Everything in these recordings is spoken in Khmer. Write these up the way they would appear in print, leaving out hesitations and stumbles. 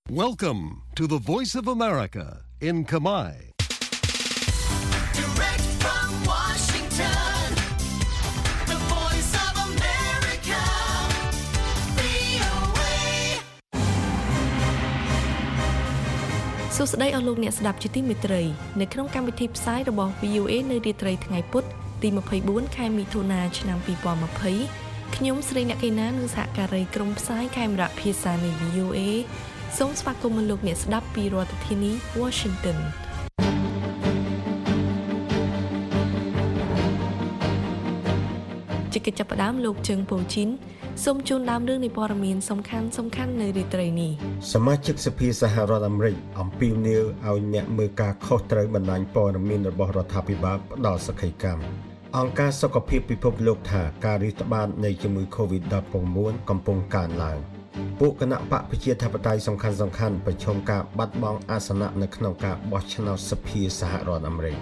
Welcome to the Voice of America in Kamai. Direct from Washington, the Voice of America, VOA. សួស្តីអស់លោកអ្នកស្ដាប់ជាទីមេត្រីនៅក្នុងកម្មវិធីផ្សាយរបស់ VOA នៅរាត្រីថ្ងៃពុធទី24ខែមិថុនាឆ្នាំ2020ខ្ញុំស្រីអ្នកកេណានិងសហការីក្រុមផ្សាយខេមរៈភាសានៃ VOA សូមស្វាគមន៍លោកអ្នកស្ដាប់ពីរដ្ឋធានី Washington ជាកិច្ចចាប់ផ្ដើមលោកជើងពូជីនសូមជូនដើមរឿងនៃព័ត៌មានសំខាន់នៅរាត្រីនេះសមាជិកសភាសហរដ្ឋអាមេរិកអំពាវនាវឲ្យអ្នកមើលការខុសត្រូវបណ្ដាញព័ត៌មានរបស់រដ្ឋាភិបាលផ្ដល់សក្ខីកម្មអង្គការសុខភាពពិភពលោកថាការរាតត្បាតនៃជំងឺ COVID-19 កំពុងកើនឡើងពួកគណៈបកប្រជាធិបតេយ្យសំខាន់ប្រឈមការបាត់បង់អាសនៈនៅក្នុងការបោះឆ្នោតសភាសហរដ្ឋអាមេរិក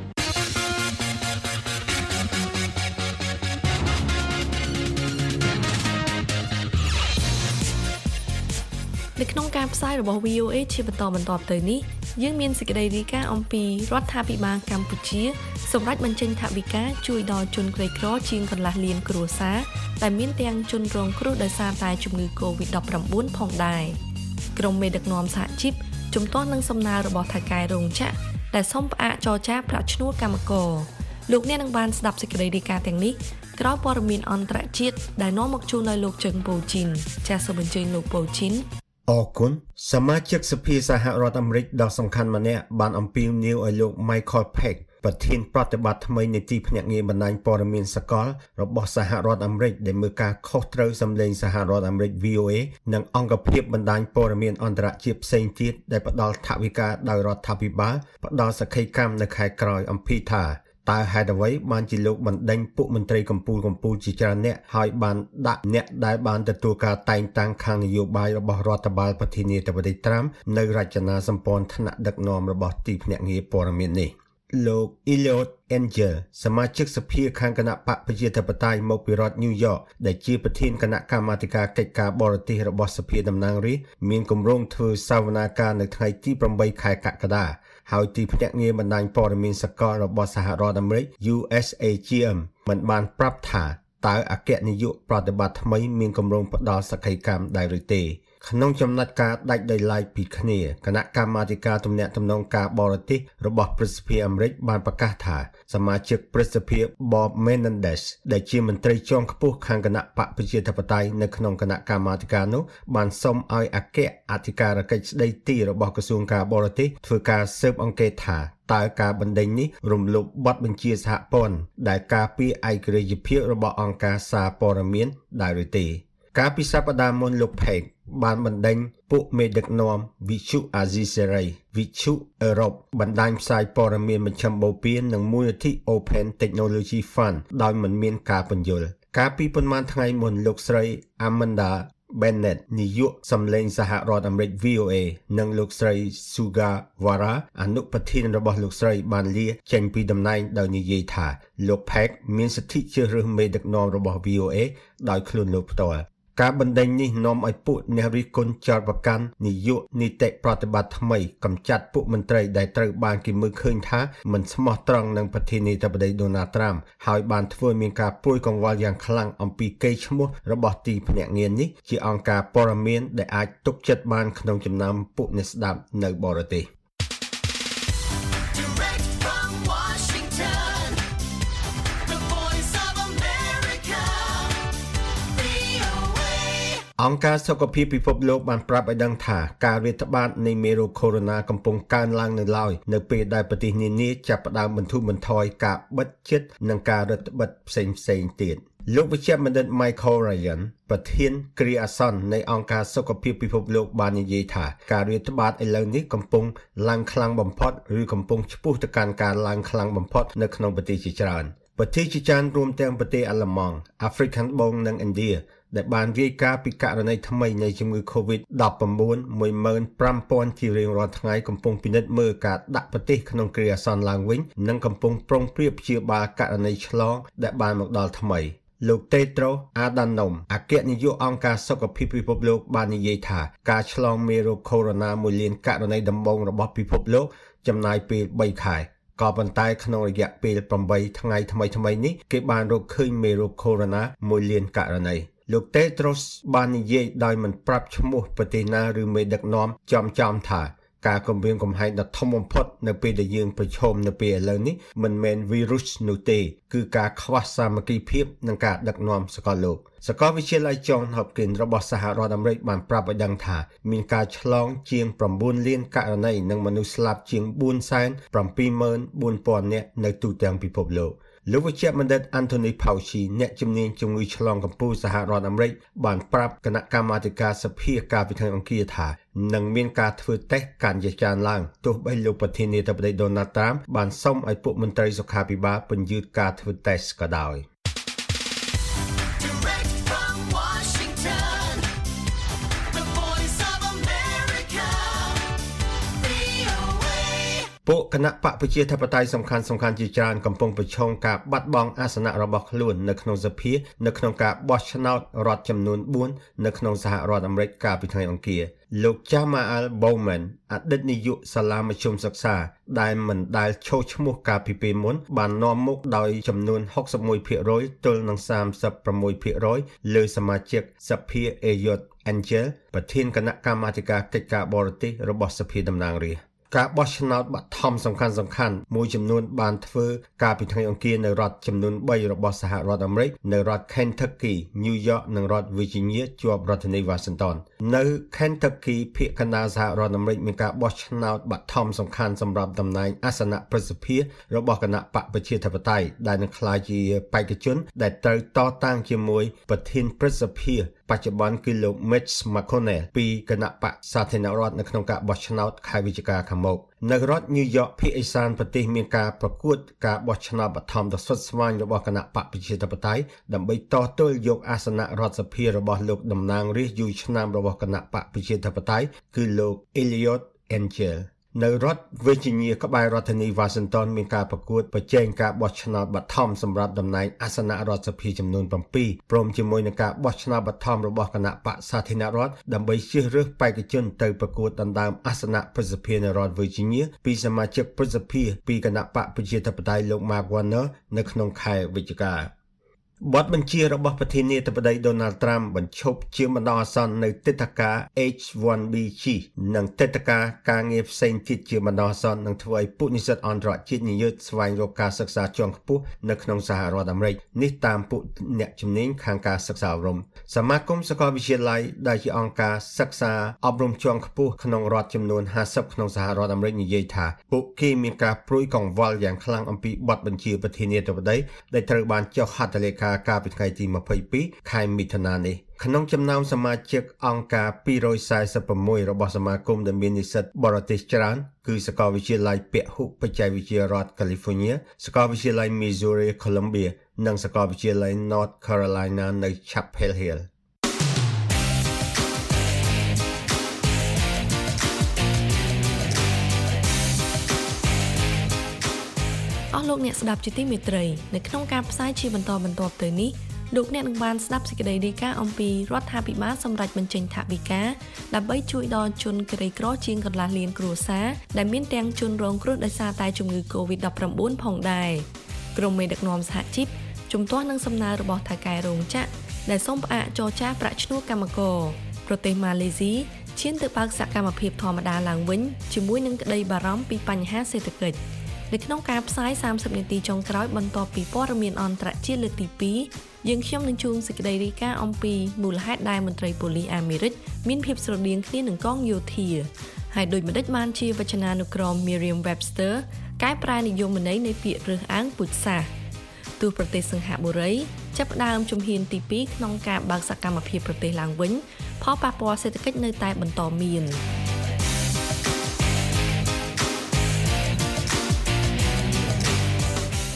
នៅក្នុងការផ្សាយរបស់ VOA ជាបន្តទៅនេះយើងមានសេចក្តីរាយការណ៍អំពីរដ្ឋាភិបាលកម្ពុជាសម្រាប់បញ្ចេញថវិកាជួយដល់ជនក្រីក្រជាងកន្លះលានគ្រួសារដែលមានទាំងជនរងគ្រោះដោយសារតែជំងឺ COVID-19 ផងដែរក្រុមមេដឹកនាំសហជីពជំទាស់នឹងសំណើរបស់ថៅកែរោងចក្រដែលសុំផ្អាកចរចាប្រាក់ឈ្នួលកម្មករលោកអ្នកនឹងបានស្ដាប់សេចក្តីរាយការណ៍ទាំងនេះក្រោយព័ត៌មានអន្តរជាតិដែលនាំមកជូនដោយលោកជើងពូជីនចាសសូមអញ្ជើញលោកពូជីនអរគុណសមាជិកសភាសហរដ្ឋអាមេរិកដ៏សំខាន់ម្នាក់បានអំពាវនាវឲ្យលោក Michael Pack ប្រធានប្រតិបត្តិថ្មីនៃទីភ្នាក់ងារបណ្ដាញព័ត៌មានសកលរបស់សហរដ្ឋអាមេរិកដែលមើលការខុសត្រូវសម្លេងសហរដ្ឋអាមេរិក VOA និងអង្គភាពបណ្ដាញព័ត៌មានអន្តរជាតិផ្សេងទៀតដែលផ្ដល់ថវិកាដោយរដ្ឋាភិបាលផ្ដល់សក្ខីកម្មនៅខែក្រោយអំពីថាតើហេតុអ្វីបានជាលោកបណ្ដេញពួកមន្ត្រីកម្ពុជាជាច្រើនអ្នកហើយបានដាក់អ្នកដែលបានទទួលការតែងតាំងខាងនយោបាយរបស់រដ្ឋបាលប្រធានាធិបតីត្រាំនៅរចនាសម្ព័ន្ធថ្នាក់ដឹកនាំរបស់ទីភ្នាក់ងារព័ត៌មាននេះលោក Eliot Engel សមាជិកសភាខាងគណៈបកប្រជាធិបតេយ្យមកពីរដ្ឋ New York ដែលជាប្រធានគណៈកម្មាធិការកិច្ចការបរទេសរបស់សភាតំណាងរាស្ត្រមានគម្រោងធ្វើសវនាការនៅថ្ងៃទី8ខែកក្កដាហើយទីភ្នាក់ងារបណ្ដាញព័ត៌មានសកលរបស់សហរដ្ឋអាមេរិក USAGM មិនបានប្រាប់ថាតើអគ្គនាយកប្រតិបត្តិថ្មីមានគម្រោងផ្ដល់សក្ខីកម្មដែរឬទេក្នុងចំណាត់ការដាច់ដោយឡែកពីគ្នាគណៈកម្មាធិការទំនាក់ទំនងការបរទេសរបស់ប្រសិទ្ធភាពអាមេរិកបានប្រកាសថាសមាជិកប្រសិទ្ធភាព Bob Menendez ដែលជាមន្ត្រីជាន់ខ្ពស់ខាងគណៈបកប្រជាធិបតេយ្យនៅក្នុងគណៈកម្មាធិការនោះបានសុំឲ្យអគ្គអធិការកិច្ចស្ដីទីរបស់ក្រសួងការបរទេសធ្វើការស៊ើបអង្កេតថាតើការបណ្ដេញនេះរំលោភបទបញ្ជាសហព័ន្ធដែលការពារឯករាជ្យភាពរបស់អង្គការសារព័ត៌មានដែរឬទេកាលពីសប្តាហ៍មុនលោក Peg បានបណ្ដេញពួកមេដឹកនាំវិទ្យុអាស៊ីសេរីវិទ្យុអឺរ៉ុបបណ្ដាញផ្សាយព័ត៌មានមជ្ឈមបូព៌ានិងមូលនិធិ Open Technology Fund ដោយមិនមានការពន្យល់កាលពីប៉ុន្មានថ្ងៃមុនលោកស្រី Amanda Bennett នាយកសម្លេងសហរដ្ឋអាមេរិក VOA និងលោកស្រី Suga Vara អនុប្រធានរបស់លោកស្រីបានលាចេញពីតំណែងដោយនិយាយថាលោក Pack មានសិទ្ធិជ្រើសរើសមេដឹកនាំរបស់ VOA ដោយខ្លួនលោកផ្ទាល់ការបណ្ដេញនេះនាំឲ្យពួកអ្នករិះគន់ចោទប្រកាន់នាយកនីតិប្រតិបត្តិថ្មីកម្ចាត់ពួកមន្ត្រីដែលត្រូវបានគេមើលឃើញថាមិនស្មោះត្រង់នឹងប្រធានាធិបតី Donald Trump ហើយបានធ្វើមានការព្រួយកង្វល់យ៉ាងខ្លាំងអំពីកេរ្តិ៍ឈ្មោះរបស់ទីភ្នាក់ងារនេះជាអង្គការព័ត៌មានដែលអាចទុកចិត្តបានក្នុងចំណោមពួកអ្នកស្ដាប់នៅបរទេសអង្គការសុខភាពពិភពលោកបានប្រាប់ឲ្យដឹងថាការរាតត្បាតនៃមេរោគ Corona កំពុងកើនឡើងនៅឡើយនៅពេលដែលប្រទេសនានាចាប់ផ្ដើមបន្ធូរបន្ថយការបិទជិតនិងការរឹតបន្តឹងផ្សេងទៀតលោកវិជ្ជបណ្ឌិត Michael Ryan ប្រធានគ្រាអាសន្ននៃអង្គការសុខភាពពិភពលោកបាននិយាយថាការរាតត្បាតឥឡូវនេះកំពុងឡើងខ្លាំងបំផុតឬកំពុងឆ្ពោះទៅកាន់ការឡើងខ្លាំងបំផុតនៅក្នុងប្រទេសជាច្រើនប្រទេសជាច្រើនរួមទាំងប្រទេសអាល្លឺម៉ង់អាហ្វ្រិកខាងត្បូងនិងឥណ្ឌាដែលបានរាយការណ៍ពីករណីថ្មីនៃជំងឺ COVID-19 15,000 ជារៀងរាល់ថ្ងៃកំពុងពិនិត្យមើលការដាក់ប្រទេសក្នុងគ្រាអាសន្នឡើងវិញនិងកំពុងប្រុងប្រៀបព្យាបាលករណីឆ្លងដែលបានមកដល់ថ្មីលោក Tedros Adhanom អគ្គនាយកអង្គការសុខភាពពិភពលោកបាននិយាយថាការឆ្លងមេរោគ Corona 1 លានករណីដំបូងរបស់ពិភពលោកចំណាយពេល3 ខែក៏ប៉ុន្តែក្នុងរយៈពេល8ថ្ងៃថ្មីនេះគេបានរកឃើញមេរោគ Corona 1 លានករណីលោក Tedros បាននិយាយដោយមិនប្រាប់ឈ្មោះប្រទេសណាឬមេដឹកនាំចំថាការគំរាមកំហែងដ៏ធំបំផុតនៅពេលដែលយើងប្រឈមនៅពេលឥឡូវនេះមិនមែនវីរុសនោះទេគឺការខ្វះសាមគ្គីភាពនិងការដឹកនាំសកលលោកសាកលវិទ្យាល័យ Johns Hopkins របស់សហរដ្ឋអាមេរិកបានប្រាប់ឲ្យដឹងថាមានការឆ្លងជាង9 លានករណីនិងមនុស្សស្លាប់ជាង 474,000 នាក់នៅទូទាំងពិភពលោកលោកវិជ្ជបណ្ឌិត Anthony Fauci អ្នកជំនាញជំងឺឆ្លងកម្ពុជាសហរដ្ឋអាមេរិកបានប្រាប់គណៈកម្មាធិការសភាកាលពីថ្ងៃអង្គារថានឹងមានការធ្វើតេស្តកាន់តែច្រើនឡើងទោះបីលោកប្រធានាធិបតី Donald Trump បានសុំឲ្យពួកមន្ត្រីសុខាភិបាលពន្យាការធ្វើតេស្តក៏ដោយ Direct from Washington, the voice of America, VOA. ពួកគណៈបកប្រជាធិបតេយ្យសំខាន់ជាច្រើនកំពុងប្រឈមការបាត់បង់អាសនៈរបស់ខ្លួននៅក្នុងសភានៅក្នុងការបោះឆ្នោតរដ្ឋចំនួន4នៅក្នុងសហរដ្ឋអាមេរិកកាលពីថ្ងៃអង្គារលោក Jamal Bowman អតីតនាយកសាលាមធ្យមសិក្សាដែលមិនដែលឈោះឈ្មោះកាលពីពេលមុនបាននាំមុខដោយចំនួន 61% ទល់នឹង 36% លើសមាជិកសភា Eliot Engel ប្រធានគណៈកម្មាធិការកិច្ចការបរទេសរបស់សភាតំណាងរាស្ត្រការបោះឆ្នោតបឋមសំខាន់មួយចំនួនបានធ្វើកាលពីថ្ងៃអង្គារនៅរដ្ឋចំនួន3របស់សហរដ្ឋអាមេរិកនៅរដ្ឋ Kentucky, New York និងរដ្ឋ Virginia ជាប់រដ្ឋធានី Washington នៅ Kentucky ភាគកណ្ដាលសហរដ្ឋអាមេរិកមានការបោះឆ្នោតបឋមសំខាន់សម្រាប់តំណែងអាសនៈប្រសិទ្ធភាពរបស់គណៈបកប្រជាធិបតេយ្យដែលនឹងក្លាយជាបេក្ខជនដែលត្រូវតតាំងជាមួយប្រធានប្រសិទ្ធភាពបច្ចុប្បន្នគឺលោក Mitch McConnell ពីគណៈបកសាធារណរដ្ឋនៅក្នុងការបោះឆ្នោតខែវិច្ឆិកាខាងមុខនៅរដ្ឋ New York ភាគឦសានប្រទេសមានការប្រកួតការបោះឆ្នោតបឋមដ៏ស្វិតស្វាញរបស់គណៈបកប្រជាធិបតេយ្យដើម្បីតទល់យកអាសនៈរដ្ឋសភារបស់លោកតំណាងរាស្ត្រយូរឆ្នាំរបស់គណៈបកប្រជាធិបតេយ្យគឺលោក Eliot Engel នៅរដ្ឋ Virginia ក្បែររដ្ឋធានី Washington មានការប្រកួតប្រជែងការបោះឆ្នោតបឋមសម្រាប់តំណែងអាសនៈរដ្ឋសភាចំនួន7ព្រមជាមួយនឹងការបោះឆ្នោតបឋមរបស់គណៈបកសាធារណរដ្ឋដើម្បីជ្រើសរើសបេក្ខជនទៅប្រកួតដណ្ដើមអាសនៈប្រសិទ្ធភាពនៅរដ្ឋ Virginia ពីសមាជិកប្រសិទ្ធភាពពីគណៈបកប្រជាធិបតេយ្យលោក Mark Warner នៅក្នុងខែវិច្ឆិកាបទបញ្ជារបស់ប្រធានាធិបតី Donald Trump បញ្ឈប់ជាបណ្ដោះអាសន្ននៅទិដ្ឋាការ H-1B និងទិដ្ឋាការការងារផ្សេងទៀតជាបណ្ដោះអាសន្ននឹងធ្វើឲ្យពួកនិស្សិតអន្តរជាតិញញើតស្វែងរកការសិក្សាជាន់ខ្ពស់នៅក្នុងសហរដ្ឋអាមេរិកនេះតាមពួកអ្នកជំនាញខាងការសិក្សាអប់រំសមាគមសាកលវិទ្យាល័យដែលជាអង្គការសិក្សាអប់រំជាន់ខ្ពស់ក្នុងរដ្ឋចំនួន50ក្នុងសហរដ្ឋអាមេរិកនិយាយថាពួកគេមានការព្រួយកង្វល់យ៉ាងខ្លាំងអំពីបទបញ្ជាប្រធានាធិបតីដែលត្រូវបានចុះហត្ថលេខាកាលពីថ្ងៃទី22ខែមិថុនានេះក្នុងចំណោមសមាជិកអង្គការ246របស់សមាគមដែលមាននិស្សិតបរទេសច្រើនគឺសាកលវិទ្យាល័យពហុបច្ចេកវិទ្យារដ្ឋ California សាកលវិទ្យាល័យ Missouri Columbia និងសាកលវិទ្យាល័យ North Carolina នៅ Chapel Hill អស់លោកអ្នកស្ដាប់ជាទីមេត្រីនៅក្នុងការផ្សាយជាបន្តបន្ទាប់ទៅនេះលោកអ្នកនឹងបានស្ដាប់សេចក្តីរាយការណ៍អំពីរដ្ឋាភិបាលសម្រាប់បញ្ចេញថវិកាដើម្បីជួយដល់ជនក្រីក្រជាងកន្លះលានគ្រួសារដែលមានទាំងជនរងគ្រោះដោយសារតែជំងឺ COVID-19 ផងដែរក្រុមមេដឹកនាំសហជីពជំទាស់នឹងសំណើរបស់ថៅកែរោងចក្រដែលសូមផ្អាកចរចាប្រាក់ឈ្នួលកម្មករប្រទេសម៉ាឡេស៊ីឈានទៅបើកសកម្មភាពធម្មតាឡើងវិញជាមួយនឹងក្តីបារម្ភពីបញ្ហាសេដ្ឋកិច្ចនៅក្នុងការផ្សាយ30នាទីចុងក្រោយបន្ទាប់ពីព័ត៌មានអន្តរជាតិលើកទី2យើងខ្ញុំនឹងជូនសេចក្តីរាយការណ៍អំពីមូលហេតុដែលមន្ត្រីប៉ូលីសអាមេរិកមានភាពស្រដៀងគ្នានឹងកងយោធាហើយដូចម្តេចបានជាវចនានុក្រម Merriam-Webster កែប្រែនិយមន័យនៃពាក្យរើសអើងពូជសាសន៍ទោះប្រទេសសិង្ហបុរីចាប់ផ្ដើមជំហានទី2ក្នុងការបើកសកម្មភាពប្រទេសឡើងវិញផលប៉ះពាល់សេដ្ឋកិច្ចនៅតែបន្តមាន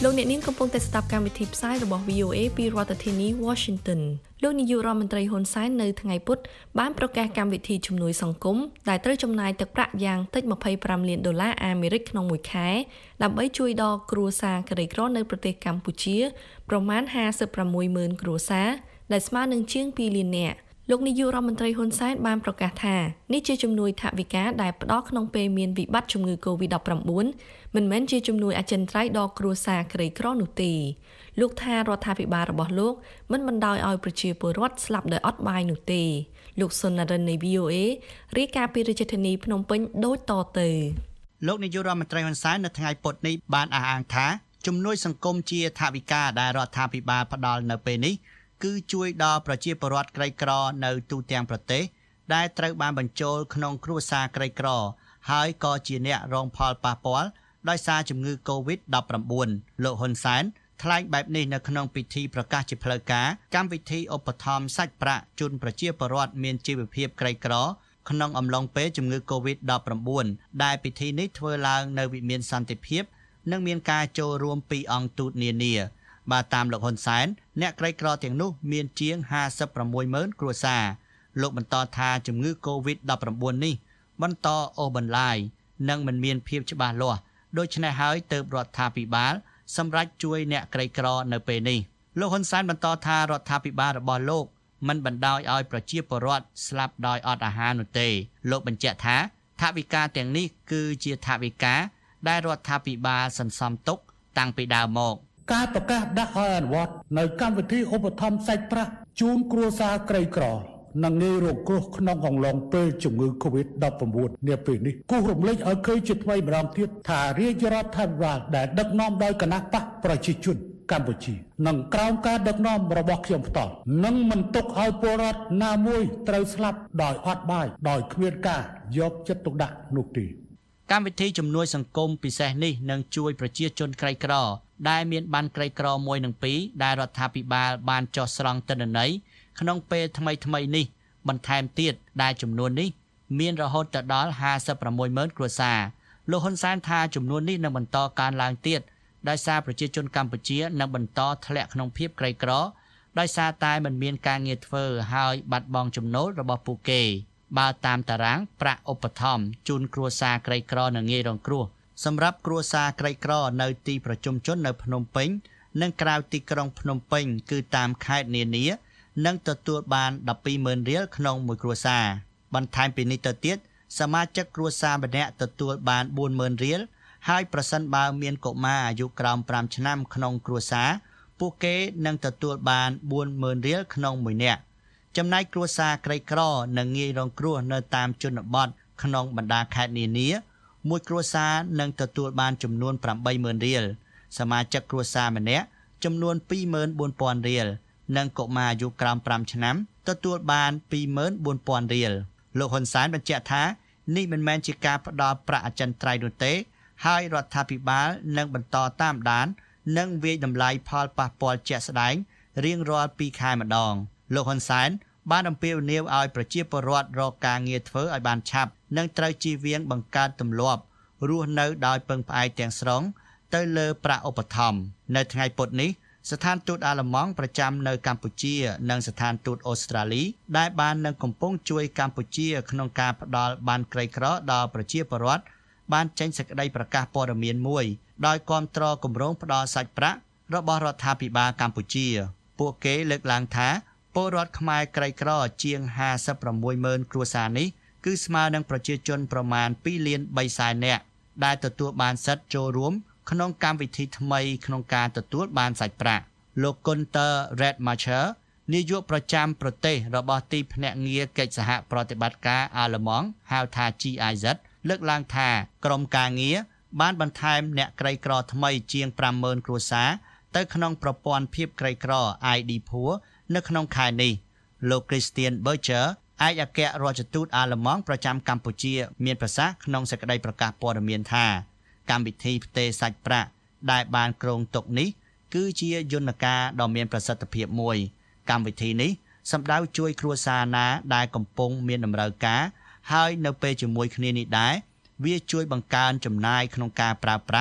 លោកអ្នកនាងកំពុងតែស្ដាប់កម្មវិធីផ្សាយរបស់ VOA ពីរដ្ឋធានី Washington លោកនាយករដ្ឋមន្ត្រីហ៊ុនសែននៅថ្ងៃពុធបានប្រកាសកម្មវិធីជំនួយសង្គមដែលត្រូវចំណាយទឹកប្រាក់យ៉ាងតិច$25 លានអាមេរិកក្នុងមួយខែដើម្បីជួយដល់គ្រួសារក្រីក្រនៅប្រទេសកម្ពុជាប្រមាណ56,000គ្រួសារដែលស្មើនឹងជាង2លាននាក់លោកនាយករដ្ឋមន្ត្រីហ៊ុនសែនបានប្រកាសថានេះជាជំនួយថវិកាដែលផ្ដល់ក្នុងពេលមានវិបត្តិជំងឺ COVID-19 មិនមែនជាជំនួយអចិន្ត្រៃយ៍ដល់គ្រួសារក្រីក្រនោះទេលោកថារដ្ឋាភិបាលរបស់លោកមិនបណ្ដោយឲ្យប្រជាពលរដ្ឋស្លាប់ដោយអត់បាយនោះទេលោកសុននរិននៃ VOA រាយការណ៍ពីរាជធានីភ្នំពេញដូចតទៅលោកនាយករដ្ឋមន្ត្រីហ៊ុនសែននៅថ្ងៃពុធនេះបានអះអាងថាជំនួយសង្គមជាថវិកាដែលរដ្ឋាភិបាលផ្ដល់នៅពេលនេះគឺជួយដល់ប្រជាពលរដ្ឋក្រីក្រនៅទូទាំងប្រទេសដែលត្រូវបានបញ្ចូលក្នុងគ្រួសារក្រីក្រហើយក៏ជាអ្នករងផលប៉ះពាល់ដោយសារជំងឺ COVID-19 លោកហ៊ុនសែនថ្លែងបែបនេះនៅក្នុងពិធីប្រកាសជាផ្លូវការកម្មវិធីឧបត្ថម្ភសាច់ប្រាក់ជូនប្រជាពលរដ្ឋមានជីវភាពក្រីក្រក្នុងអំឡុងពេលជំងឺ COVID-19 ដែលពិធីនេះធ្វើឡើងនៅវិមានសន្តិភាពនិងមានការចូលរួមពីអង្គទូតនានាបាទតាមលោកហ៊ុនសែនអ្នកក្រីក្រទាំងនោះមានជាង56,000គ្រួសារលោកបន្តថាជំងឺ COVID-19 នេះបន្តអូសបន្លាយនិងមិនមានភាពច្បាស់លាស់ដូច្នេះហើយទើបរដ្ឋាភិបាលសម្រេចជួយអ្នកក្រីក្រនៅពេលនេះលោកហ៊ុនសែនបន្តថារដ្ឋាភិបាលរបស់លោកមិនបណ្ដោយឲ្យប្រជាពលរដ្ឋស្លាប់ដោយអត់អាហារនោះទេលោកបញ្ជាក់ថាថវិកាទាំងនេះគឺជាថវិកាដែលរដ្ឋាភិបាលសន្សំទុកតាំងពីដើមមកការប្រកាសដាក់ឲ្យអនុវត្តនៅកម្មវិធីឧបត្ថម្ភសាច់ប្រាក់ជូនគ្រួសារក្រីក្រនិងងាយរងគ្រោះក្នុងអំឡុងពេលជំងឺ COVID-19 នាពេលនេះគូរំលេចឲ្យឃើញជាថ្មីម្ដងទៀតថារាជរដ្ឋាភិបាលដែលដឹកនាំដោយគណៈបកប្រជាជនកម្ពុជានិងក្រោមការដឹកនាំរបស់ខ្ញុំផ្ទាល់នឹងមិនទុកឲ្យពលរដ្ឋណាមួយត្រូវស្លាប់ដោយអត់បាយដោយគ្មានការយកចិត្តទុកដាក់នោះទេកម្មវិធីជំនួយសង្គមពិសេសនេះនឹងជួយប្រជាជនក្រីក្រដែលមានបានក្រីក្រ1និង2ដែលរដ្ឋាភិបាលបានចោះស្រង់ទិន្នន័យក្នុងពេលថ្មីនេះបន្ថែមទៀតដែលចំនួននេះមានរហូតដល់56,000គ្រួសារលោកហ៊ុនសែនថាចំនួននេះនឹងបន្តកើនឡើងទៀតដោយសារប្រជាជនកម្ពុជានឹងបន្តធ្លាក់ក្នុងភាពក្រីក្រដោយសារតែមិនមានការងារធ្វើហើយបាត់បង់ចំណូលរបស់ពួកគេបើតាមតារាងប្រាក់ឧបត្ថម្ភជូនគ្រួសារក្រីក្រនិងងាយរងគ្រោះសម្រាប់គ្រួសារក្រីក្រនៅទីប្រជុំជននៅភ្នំពេញនិងក្រៅទីក្រុងភ្នំពេញគឺតាមខេត្តនានានឹងទទួលបាន12,000រៀលក្នុងមួយគ្រួសារបន្ថែមពីនេះទៅទៀតសមាជិកគ្រួសារម្នាក់ទទួលបាន40,000រៀលហើយប្រសិនបើមានកុមារអាយុក្រោម5ឆ្នាំក្នុងគ្រួសារពួកគេនឹងទទួលបាន40,000រៀលក្នុងមួយនាក់ចំណែកគ្រួសារក្រីក្រនិងងាយរងគ្រោះនៅតាមជនបទក្នុងបណ្ដាខេត្តនានាមួយគ្រួសារនឹងទទួលបានចំនួន80,000រៀលសមាជិកគ្រួសារម្នាក់ចំនួន24,000រៀលនិងកុមារអាយុក្រោម5ឆ្នាំទទួលបាន24,000រៀលលោកហ៊ុនសែនបញ្ជាក់ថានេះមិនមែនជាការផ្ដល់ប្រាក់អចិន្ត្រៃយ៍នោះទេហើយរដ្ឋាភិបាលនឹងបន្តតាមដាននិងវាយតម្លៃផលប៉ះពាល់ជាក់ស្ដែងរៀងរាល់2ខែម្ដងលោកហ៊ុនសែនបានអំពាវនាវឲ្យប្រជាពលរដ្ឋរកការងារធ្វើឲ្យបានឆាប់និងត្រូវជៀសវាងបង្កើតទម្លាប់រស់នៅដោយពឹងផ្អែកទាំងស្រុងទៅលើប្រាក់ឧបត្ថម្ភនៅថ្ងៃពុធនេះស្ថានទូតអាល្លឺម៉ង់ប្រចាំនៅកម្ពុជានិងស្ថានទូតអូស្ត្រាលីដែលបាននឹងកំពុងជួយកម្ពុជាក្នុងការផ្ដល់បានក្រីក្រដល់ប្រជាពលរដ្ឋបានចេញសេចក្តីប្រកាសព័ត៌មានមួយដោយគាំទ្រគម្រោងផ្ដល់សាច់ប្រាក់របស់រដ្ឋាភិបាលកម្ពុជាពួកគេលើកឡើងថាពលរដ្ឋខ្មែរក្រីក្រជាង56,000គ្រួសារនេះគឺស្មើនឹងប្រជាជនប្រមាណ2លាន3សែននាក់ដែលទទួលបានសិទ្ធិចូលរួមក្នុងកម្មវិធីថ្មីក្នុងការទទួលបានសាច់ប្រាក់លោក Gunter Redmacher នាយកប្រចាំប្រទេសរបស់ទីភ្នាក់ងារកិច្ចសហប្រតិបត្តិការអាល្លឺម៉ង់ហៅថា GIZ លើកឡើងថាក្រុមការងារបានបន្ថែមអ្នកក្រីក្រថ្មីជាង50,000គ្រួសារទៅក្នុងប្រព័ន្ធភាពក្រីក្រ ID Poor នៅក្នុងខែនេះលោក Christian Berger ឯកអគ្គរដ្ឋទូតអាល្លឺម៉ង់ប្រចាំកម្ពុជាមានប្រសាសន៍ក្នុងសេចក្តីប្រកាសព័ត៌មានថាកម្មវិធីផ្ទេរសាច់ប្រាក់ដែលបានគ្រោងទុកនេះគឺជាយន្តការដ៏មានប្រសិទ្ធភាពមួយកម្មវិធីនេះសម្ដៅជួយគ្រួសារណាដែលកំពុងមានតម្រូវការហើយនៅពេលជាមួយគ្នានេះដែរវាជួយបង្កើនចំណាយក្នុងការប្រើប្រាស់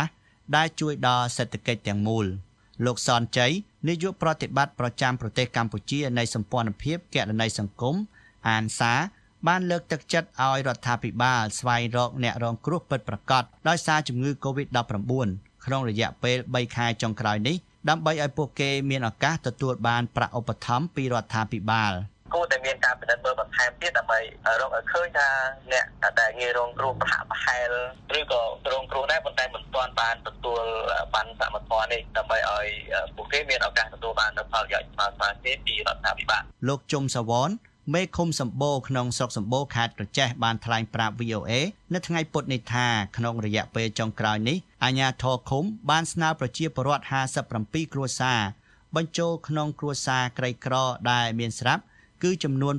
ដែលជួយដល់សេដ្ឋកិច្ចទាំងមូលលោកសនជ័យនាយកប្រតិបត្តិប្រចាំប្រទេសកម្ពុជានៃសម្ព័ន្ធភាពគណនេយ្យសង្គមអានសាបានលើកទឹកចិត្តឲ្យរដ្ឋាភិបាលស្វែងរកអ្នករងគ្រោះពិតប្រាកដដោយសារជំងឺ Covid-19 ក្នុងរយៈពេល3ខែចុងក្រោយនេះដើម្បីឲ្យពួកគេមានឱកាសទទួលបានប្រាក់ឧបត្ថម្ភពីរដ្ឋាភិបាលគួរតែមានការពិនិត្យមើលបន្ថែមទៀតដើម្បីរកឲ្យឃើញថាអ្នកដែលងាយរងគ្រោះប្រហាក់ប្រហែលឬក៏រងគ្រោះដែរប៉ុន្តែមិនទាន់បានទទួលបានសមត្ថភាពនេះដើម្បីឲ្យពួកគេមានឱកាសទទួលបាននូវផលប្រយោជន៍ស្មើៗគ្នាពីរដ្ឋាភិបាលលោកជុំសាវនមេឃុំសម្បូរក្នុងស្រុកសម្បូរខេត្តក្រចេះបានថ្លែងប្រាប់ VOA នៅថ្ងៃពុធនេះថាក្នុងរយៈពេលចុងក្រោយនេះអាជ្ញាធរឃុំបានស្នើប្រជាពលរដ្ឋ57គ្រួសារបញ្ចូលក្នុងគ្រួសារក្រីក្រដែលមានស្រាប់គឺចំនួន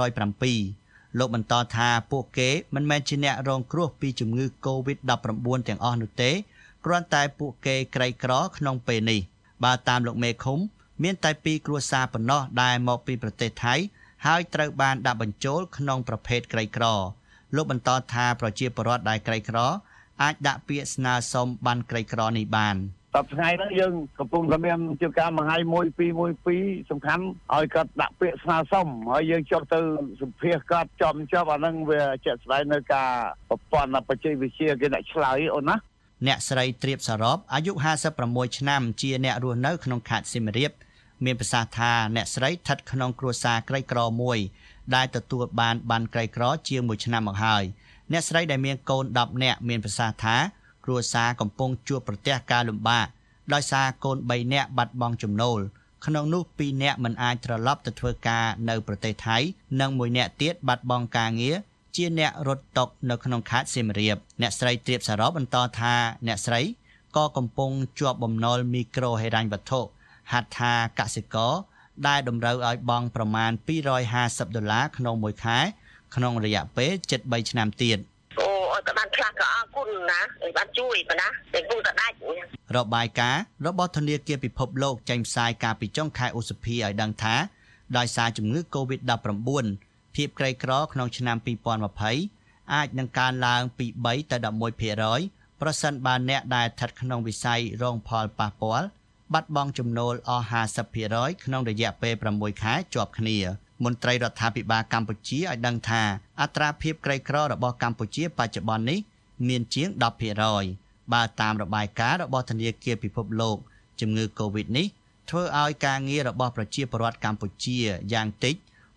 507លោកបន្តថាពួកគេមិនមែនជាអ្នករងគ្រោះពីជំងឺ Covid-19 ទាំងអស់នោះទេគ្រាន់តែពួកគេក្រីក្រក្នុងពេលនេះបើតាមលោកមេឃុំមានតែ2គ្រួសារប៉ុណ្ណោះដែលមកពីប្រទេសថៃហើយត្រូវបានដាក់បញ្ចូលក្នុងប្រភេទក្រីក្រលោកបន្តថាប្រជាពលរដ្ឋដែលក្រីក្រអាចដាក់ពាក្យស្នើសុំបានក្រីក្រនេះបានតបថ្ងៃហ្នឹងយើងកំពុងតែមានជាការមួយថ្ងៃ1-2សំខាន់ឲ្យគាត់ដាក់ពាក្យស្នើសុំហើយយើងចុះទៅសម្ភាសគាត់ចំអាហ្នឹងវាជាក់ស្ដែងនៅការប្រព័ន្ធបច្ចេកវិទ្យាគេអ្នកឆ្លើយអូនណាអ្នកស្រីត្រៀបសរ៉បអាយុ56ឆ្នាំជាអ្នករស់នៅក្នុងខេត្តសៀមរាបមានប្រសាសន៍ថាអ្នកស្រីស្ថិតក្នុងគ្រួសារក្រីក្រមួយដែលទទួលបានក្រីក្រជាង1ឆ្នាំមកហើយអ្នកស្រីដែលមានកូន10នាក់មានប្រសាសន៍ថាគ្រួសារកំពុងជួបប្រទះការលំបាកដោយសារកូន3នាក់បាត់បង់ចំណូលក្នុងនោះ2នាក់មិនអាចត្រឡប់ទៅធ្វើការនៅប្រទេសថៃនិង1នាក់ទៀតបាត់បង់ការងារជាអ្នករត់តុនៅក្នុងខេត្តសៀមរាបអ្នកស្រីត្រៀបសរ៉បបន្តថាអ្នកស្រីក៏កំពុងជាប់បំណុលមីក្រូហិរញ្ញវត្ថុហត្ថថាកសិករដែលតម្រូវឲ្យបង់ប្រមាណ$250ក្នុងមួយខែក្នុងរយៈពេល7-3ឆ្នាំទៀតអូអត់បានខ្លះក៏អរគុណណាបានជួយប៉ុណ្ណាតែគូតដាច់របាយការណ៍របស់ធនាគារពិភពលោកចេញផ្សាយកាលពីចុងខែឧសភាឲ្យដឹងថាដោយសារជំងឺ Covid-19 ភាពក្រីក្រក្នុងឆ្នាំ2020អាចនឹងកើនឡើងពី3ទៅ11%ប្រសិនបើអ្នកដែលស្ថិតក្នុងវិស័យរងផលប៉ះពាល់បាត់បង់ចំណូលអស់ 50% ក្នុងរយៈពេល6ខែជាប់គ្នាមន្ត្រីរដ្ឋាភិបាលកម្ពុជាឲ្យដឹងថាអត្រាភាពក្រីក្ររបស់កម្ពុជាបច្ចុប្បន្ននេះមានជាង 10% បើតាមរបាយការណ៍របស់ធនាគារពិភពលោកជំងឺ Covid នេះធ្វើឲ្យការងាររបស់ប្រជាពលរដ្ឋកម្ពុជាយ៉ាងតិច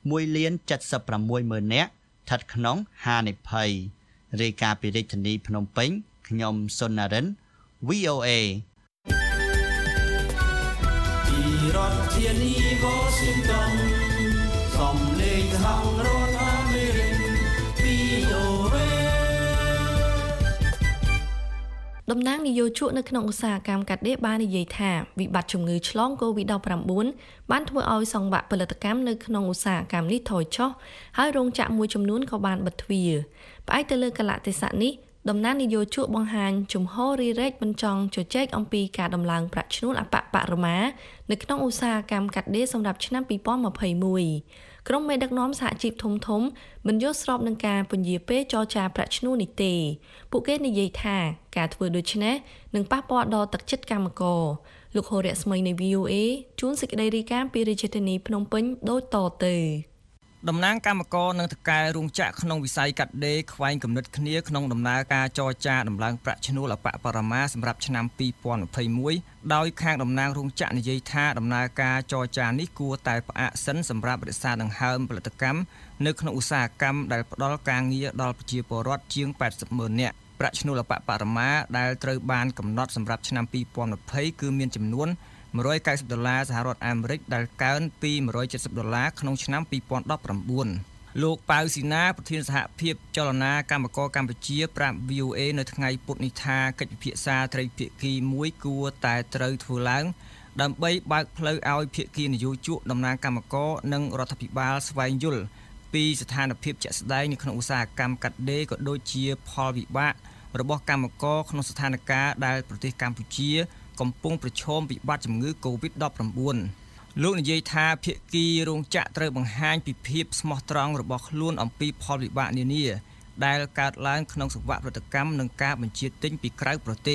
1,76,000 នាក់ស្ថិតក្នុងហានិភ័យរាយការណ៍ពីរាជធានីភ្នំពេញខ្ញុំសុននរិន VOA ពីរដ្ឋធានី Washington សំឡេងហៅរដ្ឋអាមេរិក VOA តំណាងនយោជកនៅក្នុងឧស្សាហកម្មកាត់ដេរបាននិយាយថាវិបត្តិជំងឺឆ្លង COVID-19 បានធ្វើឲ្យសង្វាក់ផលិតកម្មនៅក្នុងឧស្សាហកម្មនេះថយចុះហើយរោងចក្រមួយចំនួនក៏បានបិទទ្វារផ្អែកទៅលើកលៈទេសៈនេះតំណាងនយោជកបង្ហាញជំហររីរែកបញ្ចង់ជជែកអំពីការដំឡើងប្រាក់ឈ្នួលអបបរមានៅក្នុងឧស្សាហកម្មកាត់ដេរសម្រាប់ឆ្នាំ2021ក្រុមមេដឹកនាំសហជីពធំមិនយល់ស្របនឹងការពន្យាពេលចរចាប្រាក់ឈ្នួលនេះទេពួកគេនិយាយថាការធ្វើដូច្នេះនឹងប៉ះពាល់ដល់ទឹកចិត្តកម្មករលោកហូរៈស្មីនៃ VOA ជួនសេចក្តីរាយការណ៍ពីរាជធានីភ្នំពេញដូចតទៅតំណាងគណៈកម្មការនិងថកែរោងចក្រក្នុងវិស័យកាត់ដេរខ្វែងគំនិតគ្នាក្នុងដំណើរការចរចាដំឡើងប្រាក់ឈ្នួលអបបរមាសម្រាប់ឆ្នាំ2021ដោយខាងតំណាងរោងចក្រនិយាយថាដំណើរការចរចានេះគួរតែផ្អាកសិនសម្រាប់រក្សាដង្ហើមផលិតកម្មនៅក្នុងឧស្សាហកម្មដែលផ្ដល់ការងារដល់ប្រជាពលរដ្ឋជាង80,000 នាក់ប្រាក់ឈ្នួលអបបរមាដែលត្រូវបានកំណត់សម្រាប់ឆ្នាំ2020គឺមានចំនួន$190សហរដ្ឋអាមេរិកដែលកើនពី$170ក្នុងឆ្នាំ2019លោកប៉ៅស៊ីណាប្រធានសហភាពចលនាកម្មករកម្ពុជាប្រាប់ VOA នៅថ្ងៃពុធនេះថាកិច្ចពិភាក្សាត្រីភាគីមួយគួរតែត្រូវធ្វើឡើងដើម្បីបើកផ្លូវឲ្យភាគីនយោជកតំណាងកម្មករនិងរដ្ឋាភិបាលស្វែងយល់ពីស្ថានភាពជាក់ស្ដែងនៅក្នុងឧស្សាហកម្មកាត់ដេរក៏ដូចជាផលវិបាករបស់កម្មករក្នុងស្ថានភាពដែលប្រទេសកម្ពុជាកំពុងប្រឈមវិបត្តិជំងឺ Covid-19 លោកនិយាយថាភាគីរោងចក្រត្រូវបង្ហាញពីភាពស្មោះត្រង់របស់ខ្លួនអំពីផលវិបាកនានាដែលកើតឡើងក្នុងសង្វាក់ផលិតកម្មនិងការបញ្ជាទិញពីក្រៅប្រទេស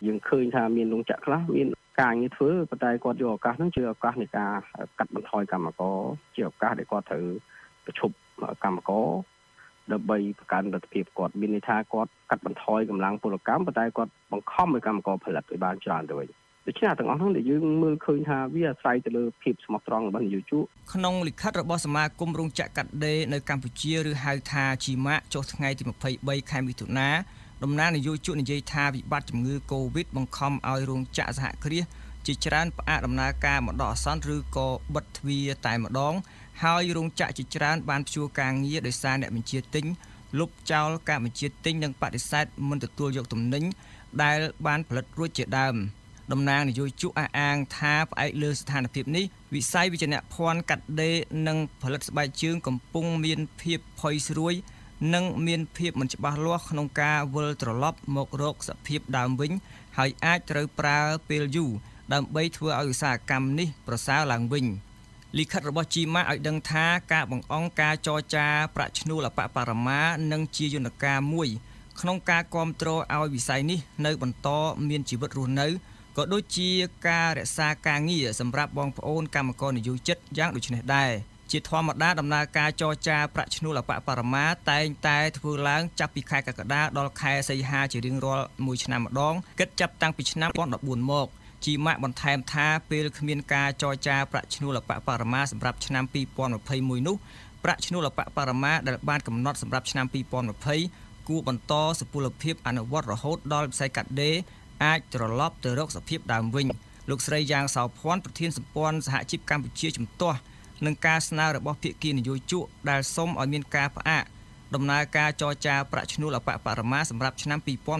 យើងឃើញថាមានរោងចក្រខ្លះមានការងារធ្វើប៉ុន្តែគាត់យកឱកាសហ្នឹងជាឱកាសនៃការកាត់បន្ថយកម្មករជាឱកាសដែលគាត់ត្រូវប្រឈប់កម្មករដើម្បីបង្កើនលទ្ធភាពគាត់មានន័យថាគាត់កាត់បន្ថយកម្លាំងពលកម្មប៉ុន្តែគាត់បង្ខំឲ្យកម្មករផលិតឲ្យបានច្រើនទៅវិញដូច្នេះទាំងអស់ហ្នឹងដែលយើងមើលឃើញថាវាអាស្រ័យទៅលើភាពស្មោះត្រង់របស់នយោជកក្នុងលិខិតរបស់សមាគមរោងចក្រកាត់ដេរនៅកម្ពុជាឬហៅថាជីម៉ាក់ចុះថ្ងៃទី23ខែមិថុនាតំណាងនយោជកនិយាយថាវិបត្តិជំងឺ Covid បង្ខំឲ្យរោងចក្រសហគ្រាសជាច្រើនផ្អាកដំណើរការមកដល់អាសន្នឬក៏បិទទ្វារតែម្ដងហើយរោងចក្រជាច្រើនបានព្យួរការងារដោយសារអ្នកបញ្ជាទិញលុបចោលការបញ្ជាទិញនិងបដិសេធមិនទទួលយកទំនិញដែលបានផលិតរួចជាដើមតំណាងនយោជកអះអាងថាផ្អែកលើស្ថានភាពនេះវិស័យវិជ្ជាភ័ណ្ឌកាត់ដេរនិងផលិតស្បែកជើងកំពុងមានភាពផុយស្រួយនិងមានភាពមិនច្បាស់លាស់ក្នុងការវិលត្រឡប់មករកសភាពដើមវិញហើយអាចត្រូវប្រើពេលយូរដើម្បីធ្វើឲ្យឧស្សាហកម្មនេះប្រសើរឡើងវិញលិខិតរបស់ជីម៉ាក់ឲ្យដឹងថាការបង្អង់ការចរចាប្រាក់ឈ្នួលអបបរមានិងជាយន្តការមួយក្នុងការគ្រប់គ្រងឲ្យវិស័យនេះនៅបន្តមានជីវិតរស់នៅក៏ដូចជាការរក្សាការងារសម្រាប់បងប្អូនកម្មករនិយោជិតយ៉ាងដូចនេះដែរជាធម្មតាដំណើរការចរចាប្រាក់ឈ្នួលអបបរមាតែងតែធ្វើឡើងចាប់ពីខែកក្កដាដល់ខែសីហាជារៀងរាល់មួយឆ្នាំម្ដងគិតចាប់តាំងពីឆ្នាំ2014មកជីម៉ាក់បន្ថែមថាពេលគ្មានការចរចាប្រាក់ឈ្នួលអបបរមាសម្រាប់ឆ្នាំ2021នោះប្រាក់ឈ្នួលអបបរមាដែលបានកំណត់សម្រាប់ឆ្នាំ2020គួរបន្តសុពលភាពអនុវត្តរហូតដល់វិស័យកាត់ដេរអាចត្រឡប់ទៅរកសភាពដើមវិញលោកស្រីយ៉ាងសោភ័ណ្ឌប្រធានសម្ព័ន្ធសហជីពកម្ពុជាជំទាស់នឹងការស្នើរបស់ភាគីនយោជកដែលសូមឲ្យមានការផ្អាកដំណើរការចរចាប្រាក់ឈ្នួលអបបរមាសម្រាប់ឆ្នាំ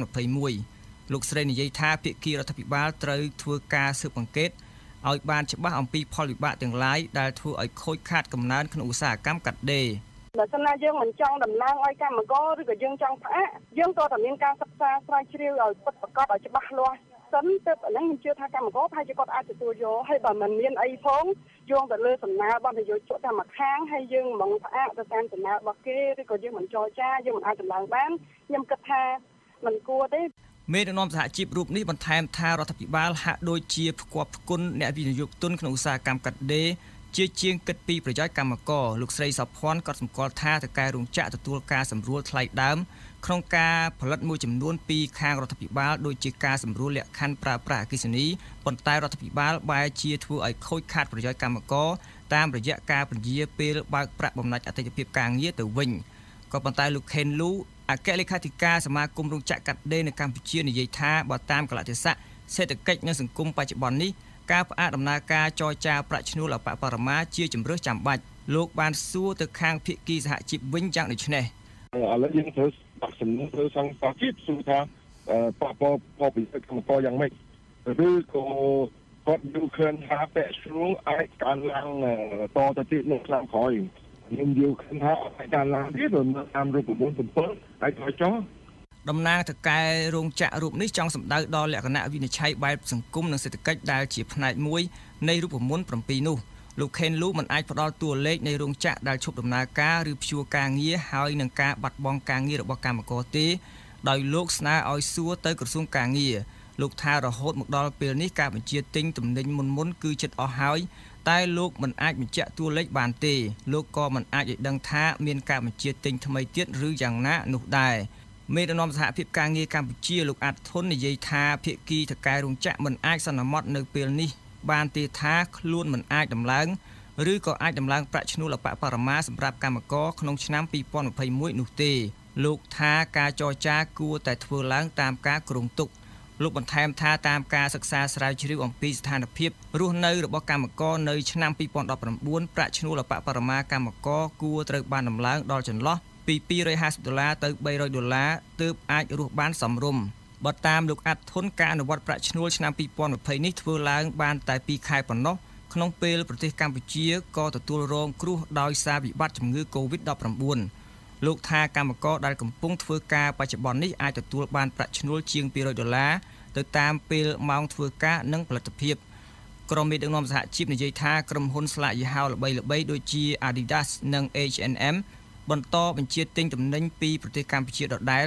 2021លោកស្រីនិយាយថាភាគីរដ្ឋាភិបាលត្រូវធ្វើការស៊ើបអង្កេតឲ្យបានច្បាស់អំពីផលវិបាកទាំងឡាយដែលធ្វើឲ្យខូចខាតកំណើនក្នុងឧស្សាហកម្មកាត់ដេរបើសិនណាយើងមិនចង់តំណាងឲ្យកម្មករឬក៏យើងចង់ផ្អាកយើងក៏តែមានការសិក្សាស្រាវជ្រាវឲ្យពិតប្រាកដឲ្យច្បាស់លាស់សិនទៅឥឡូវខ្ញុំជឿថាកម្មករប្រហែលជាគាត់អាចទទួលយកហើយបើមិនមានអីផងយោងទៅលើសំណើរបស់នយោជកតែមួយខាងហើយយើងមិនផ្អាកទៅតាមសំណើរបស់គេឬក៏យើងមិនចរចាយើងមិនអាចដំឡើងបានខ្ញុំគិតថាមិនគួរទេមេដឹកនាំសហជីពរូបនេះបន្ថែមថារដ្ឋាភិបាលហាក់ដូចជាផ្គប់ផ្គុនអ្នកវិនិយោគទុនក្នុងឧស្សាហកម្មកាត់ដេរជាជាងគិតពីប្រយោជន៍កម្មករលោកស្រីសោភ័ណ្ឌក៏សម្គាល់ថាតកែរោងចក្រទទួលការសម្រួលថ្លៃដើមក្នុងការផលិតមួយចំនួនពីខាងរដ្ឋាភិបាលដូចជាការសម្រួលលក្ខខណ្ឌប្រើប្រាស់អគ្គិសនីប៉ុន្តែរដ្ឋាភិបាលបែរជាធ្វើឲ្យខូចខាតប្រយោជន៍កម្មករតាមរយៈការពន្យាពេលបើកប្រាក់បំណាច់អតិថិភាពការងារទៅវិញក៏ប៉ុន្តែលោកខេនលូអគ្គលេខាធិការសមាគមរោងចក្រកាត់ដេរនៅកម្ពុជានិយាយថាបើតាមកលៈទេសៈសេដ្ឋកិច្ចនិងសង្គមបច្ចុប្បន្ននេះការផ្អាកដំណើរការចរចាប្រាក់ឈ្នួលអបបរមាជាជំរើសចាំបាច់លោកបានសួរទៅខាងភាគីសហជីពវិញយ៉ាងដូចនេះឥឡូវយើងត្រូវដាក់សំណួរទៅសង្គ្រោះជាតិសួរថាប៉ះពាល់ផលប្រយោជន៍កម្មករយ៉ាងម៉េចឬក៏គាត់យល់ឃើញថាពាក់ស្រួលអាចកើនឡើងតទៅទៀតនៅឆ្នាំក្រោយខ្ញុំយល់ឃើញថាអាចកើនឡើងទៀតតាមរូបមន្ត7អាចចោះតំណាងតកែរោងចក្ររូបនេះចង់សម្ដៅដល់លក្ខណៈវិនិច្ឆ័យបែបសង្គមនិងសេដ្ឋកិច្ចដែលជាផ្នែកមួយនៃរូបមន្ត7នោះលោកខេនលូមិនអាចផ្ដល់តួលេខនៃរោងចក្រដែលឈប់ដំណើរការឬព្យួរការងារហើយនឹងការបាត់បង់ការងាររបស់កម្មករទេដោយលោកស្នើឲ្យសួរទៅក្រសួងការងារលោកថារហូតមកដល់ពេលនេះការបញ្ជាទិញទំនិញមុនគឺជិតអស់ហើយតែលោកមិនអាចបញ្ជាក់តួលេខបានទេលោកក៏មិនអាចឲ្យដឹងថាមានការបញ្ជាទិញថ្មីទៀតឬយ៉ាងណានោះដែរមេដឹកនាំសហភាពការងារកម្ពុជាលោកអាត់ធុននិយាយថាភាគីថកែរោងចក្រមិនអាចសន្មត់នៅពេលនេះបានទេថាខ្លួនមិនអាចដំឡើងឬក៏អាចដំឡើងប្រាក់ឈ្នួលអបបរមាសម្រាប់កម្មករក្នុងឆ្នាំ2021នោះទេលោកថាការចរចាគួរតែធ្វើឡើងតាមការគ្រោងទុកលោកបន្ថែមថាតាមការសិក្សាស្រាវជ្រាវអំពីស្ថានភាពរស់នៅរបស់កម្មករនៅឆ្នាំ2019ប្រាក់ឈ្នួលអបបរមាកម្មករគួរត្រូវបានដំឡើងដល់ចន្លោះពី$250ទៅ$300ទើបអាចរស់បានសមរម្យបើតាមលោកអាត់ធុនការអនុវត្តប្រាក់ឈ្នួលឆ្នាំ2020នេះធ្វើឡើងបានតែ2ខែប៉ុណ្ណោះក្នុងពេលប្រទេសកម្ពុជាក៏ទទួលរងគ្រោះដោយសារវិបត្តិជំងឺ Covid-19 លោកថាកម្មករដែលកំពុងធ្វើការបច្ចុប្បន្ននេះអាចទទួលបានប្រាក់ឈ្នួលជាង$200ទៅតាមពេលម៉ោងធ្វើការនិងផលិតភាពក្រុមមេដឹកនាំសហជីពនិយាយថាក្រុមហ៊ុនស្លាកយីហោល្បីៗដូចជា Adidas និង H&M បន្តបញ្ជាទិញទំនិញពីប្រទេសកម្ពុជាដដែល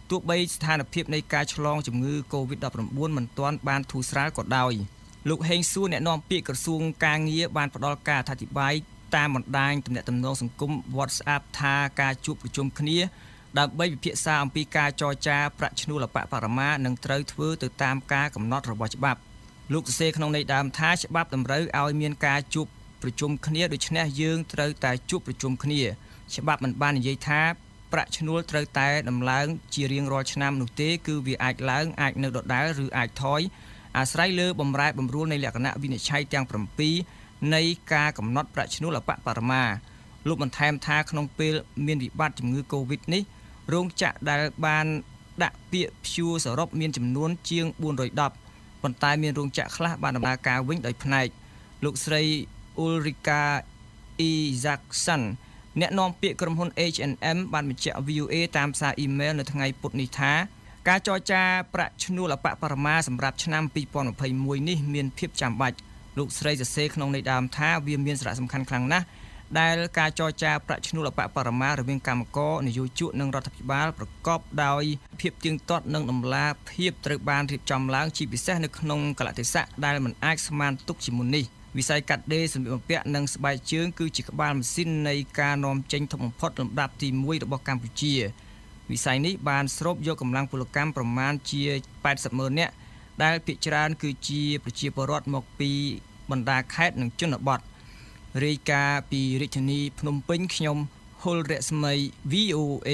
ទោះបីស្ថានភាពនៃការឆ្លងជំងឺ COVID-19 មិនទាន់បានធូរស្រាលក៏ដោយលោកហេងសួរអ្នកនាំពាក្យក្រសួងការងារបានផ្ដល់ការអធិប្បាយតាមបណ្ដាញទំនាក់ទំនងសង្គម WhatsApp ថាការជួបប្រជុំគ្នាដើម្បីពិភាក្សាអំពីការចរចាប្រាក់ឈ្នួលអបបរមានឹងត្រូវធ្វើទៅតាមការកំណត់របស់ច្បាប់លោកសរសេរក្នុងន័យដើមថាច្បាប់តម្រូវឲ្យមានការជួបប្រជុំគ្នាដូច្នេះយើងត្រូវតែជួបប្រជុំគ្នាច្បាប់មិនបាននិយាយថាប្រាក់ឈ្នួលត្រូវតែដំឡើងជារៀងរាល់ឆ្នាំនោះទេគឺវាអាចឡើងអាចនៅដដែលឬអាចថយអាស្រ័យលើបំរែបំរួលនៃលក្ខណៈវិនិច្ឆ័យទាំង7នៃការកំណត់ប្រាក់ឈ្នួលអបបរមាលោកបន្ថែមថាក្នុងពេលមានវិបត្តិជំងឺ Covid នេះរោងចក្រដែលបានដាក់ពាក្យព្យួរសរុបមានចំនួនជាង410ប៉ុន្តែមានរោងចក្រខ្លះបានដំណើរការវិញដោយផ្នែកលោកស្រី Ulrika Isaacson អ្នកនាំពាក្យក្រុមហ៊ុន H&M បានបញ្ជាក់ VOA តាមសារអ៊ីមែលនៅថ្ងៃពុធនេះថាការចរចាប្រាក់ឈ្នួលអបបរមាសម្រាប់ឆ្នាំ2021នេះមានភាពចាំបាច់លោកស្រីសរសេរក្នុងន័យដើមថាវាមានសារៈសំខាន់ខ្លាំងណាស់ដែលការចរចាប្រាក់ឈ្នួលអបបរមារវាងកម្មករនយោជកនិងរដ្ឋាភិបាលប្រកបដោយភាពទៀងទាត់និងដំណាភាពត្រូវបានរៀបចំឡើងជាពិសេសនៅក្នុងកលៈទេសៈដែលមិនអាចស្មានទុកជាមុននេះវិស័យកាត់ដេរសម្លៀកបំពាក់និងស្បែកជើងគឺជាក្បាលម៉ាស៊ីននៃការនាំចេញធំបំផុតលំដាប់ទី1របស់កម្ពុជាវិស័យនេះបានស្រូបយកកម្លាំងពលកម្មប្រមាណជា 80,000 នាក់ដែលភាគច្រើនគឺជាប្រជាពលរដ្ឋមកពីបណ្ដាខេត្តនិងជនបទរាយការណ៍ពីរាជធានីភ្នំពេញខ្ញុំហុលរស្មី VOA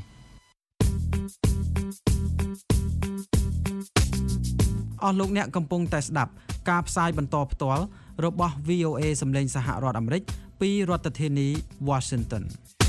អស់លោកអ្នកកំពុងតែស្ដាប់ការផ្សាយបន្តផ្ទាល់របស់ VOA សម្លេងសហរដ្ឋអាមេរិកពីរដ្ឋធានី Washington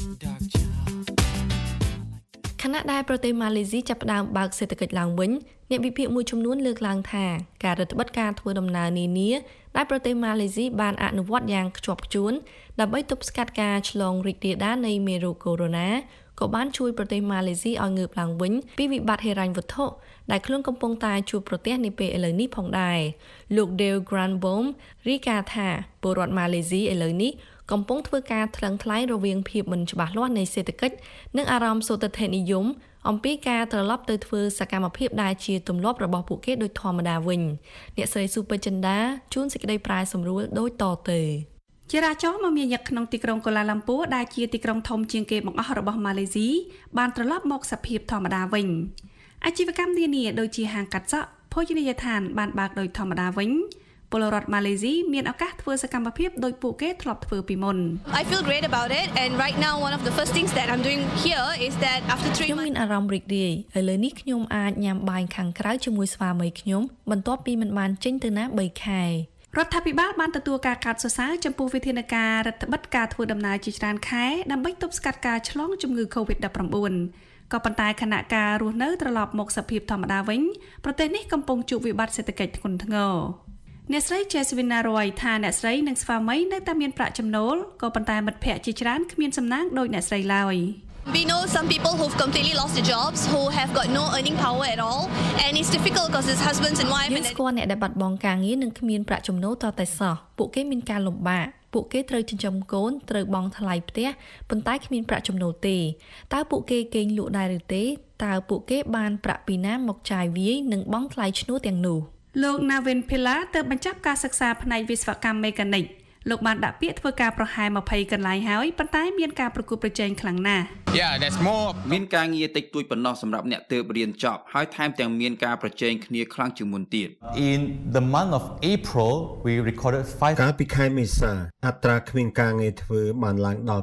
ខណៈដែលប្រទេសម៉ាឡេស៊ីចាប់ផ្ដើមបើកសេដ្ឋកិច្ចឡើងវិញអ្នកវិភាគមួយចំនួនលើកឡើងថាការរដ្ឋបတ်ការធ្វើដំណើរនានាដែលប្រទេសម៉ាឡេស៊ីបានអនុវត្តយ៉ាងខ្ជាប់ខ្ជួនដើម្បីទប់ស្កាត់ការឆ្លងរីករាលដាលនៃមេរោគកូវីដ -19 ក៏បានជួយប្រទេសម៉ាឡេស៊ីឲ្យងើបឡើងវិញពីវិបត្តិហិរញ្ញវត្ថុដែលខ្លួនកំពុងតែជួបប្រទះនាពេលឥឡូវនេះផងដែរលោក Dale Granbaum រាយការណ៍ថាពលរដ្ឋម៉ាឡេស៊ីឥឡូវនេះកំពុងធ្វើការថ្លឹងថ្លែងរវាងភាពមិនច្បាស់លាស់នៃសេដ្ឋកិច្ចនិងអារម្មណ៍សូតថេនិយមអំពីការត្រឡប់ទៅធ្វើសកម្មភាពដែលជាទម្លាប់របស់ពួកគេដោយធម្មតាវិញអ្នកស្រីស៊ូប៉ឺចិនដាជួនសេចក្តីប្រាយសម្រួលដូចតទៅចរាចរណ៍មមាញឹកក្នុងទីក្រុងកូឡាឡាំពួរដែលជាទីក្រុងធំជាងគេបង្អស់របស់ម៉ាឡេស៊ីបានត្រឡប់មកសភាពធម្មតាវិញអាជីវកម្មនានាដូចជាហាងកាត់សក់ភោជនីយដ្ឋានបានបើកដោយធម្មតាវិញពលរដ្ឋម៉ាឡេស៊ីមានឱកាសធ្វើសកម្មភាពដោយពួកគេធ្លាប់ធ្វើពីមុន I feel great about it and right now one of the first things that I'm doing here is that after 3 months ខ្ញុំមានអារម្មណ៍រីករាយឥឡូវនេះខ្ញុំអាចញ៉ាំបាយខាងក្រៅជាមួយស្វាមីខ្ញុំបន្ទាប់ពីមិនបានចេញទៅណា3ខែរដ្ឋាភិបាលបានទទួលការកោតសរសើរចំពោះវិធានការរដ្ឋបတ်ការធ្វើដំណើរជាច្រើនខែដើម្បីទប់ស្កាត់ការឆ្លងជំងឺ COVID-19 ក៏ប៉ុន្តែខណៈការរស់នៅត្រឡប់មកសភាពធម្មតាវិញប្រទេសនេះកំពុងជួបវិបត្តិសេដ្ឋកិច្ចធ្ងន់ធ្ងរអ្នកស្រី Jasmine Roy ថាអ្នកស្រីនិងស្វាមីនៅតែមានប្រាក់ចំណូលក៏ប៉ុន្តែមិត្តភ័ក្តិជាច្រើនគ្មានសំណាងដូចអ្នកស្រីឡើយ We know some people who've completely lost their jobs who have got no earning power at all and it's difficult because it's husbands and wives យើងស្គាល់អ្នកដែលបាត់បង់ការងារនិងគ្មានប្រាក់ចំណូលតតែសោះពួកគេមានការលំបាកពួកគេត្រូវចិញ្ចឹមកូនត្រូវបង់ថ្លៃផ្ទះប៉ុន្តែគ្មានប្រាក់ចំណូលទេតើពួកគេគេងលក់ដែរឬទេតើពួកគេបានប្រាក់ពីណាមកចាយវាយនិងបង់ថ្លៃឈ្នួលទាំងនោះលោក Navin Pilla ទើបបញ្ចប់ការសិក្សាផ្នែកវិស្វកម្មមេកានិកលោកបានដាក់ពាក្យធ្វើការប្រហែល20កន្លែងហើយប៉ុន្តែមានការប្រកួតប្រជែងខ្លាំងណាស់មានការងារតិចតួចប៉ុណ្ណោះសម្រាប់អ្នកទើបរៀនចប់ហើយថែមទាំងមានការប្រជែងគ្នាខ្លាំងជាងមុនទៀត In the month of April we recorded 5 កាលពីខែមេសាអត្រាគ្មានការងារធ្វើបានឡើងដល់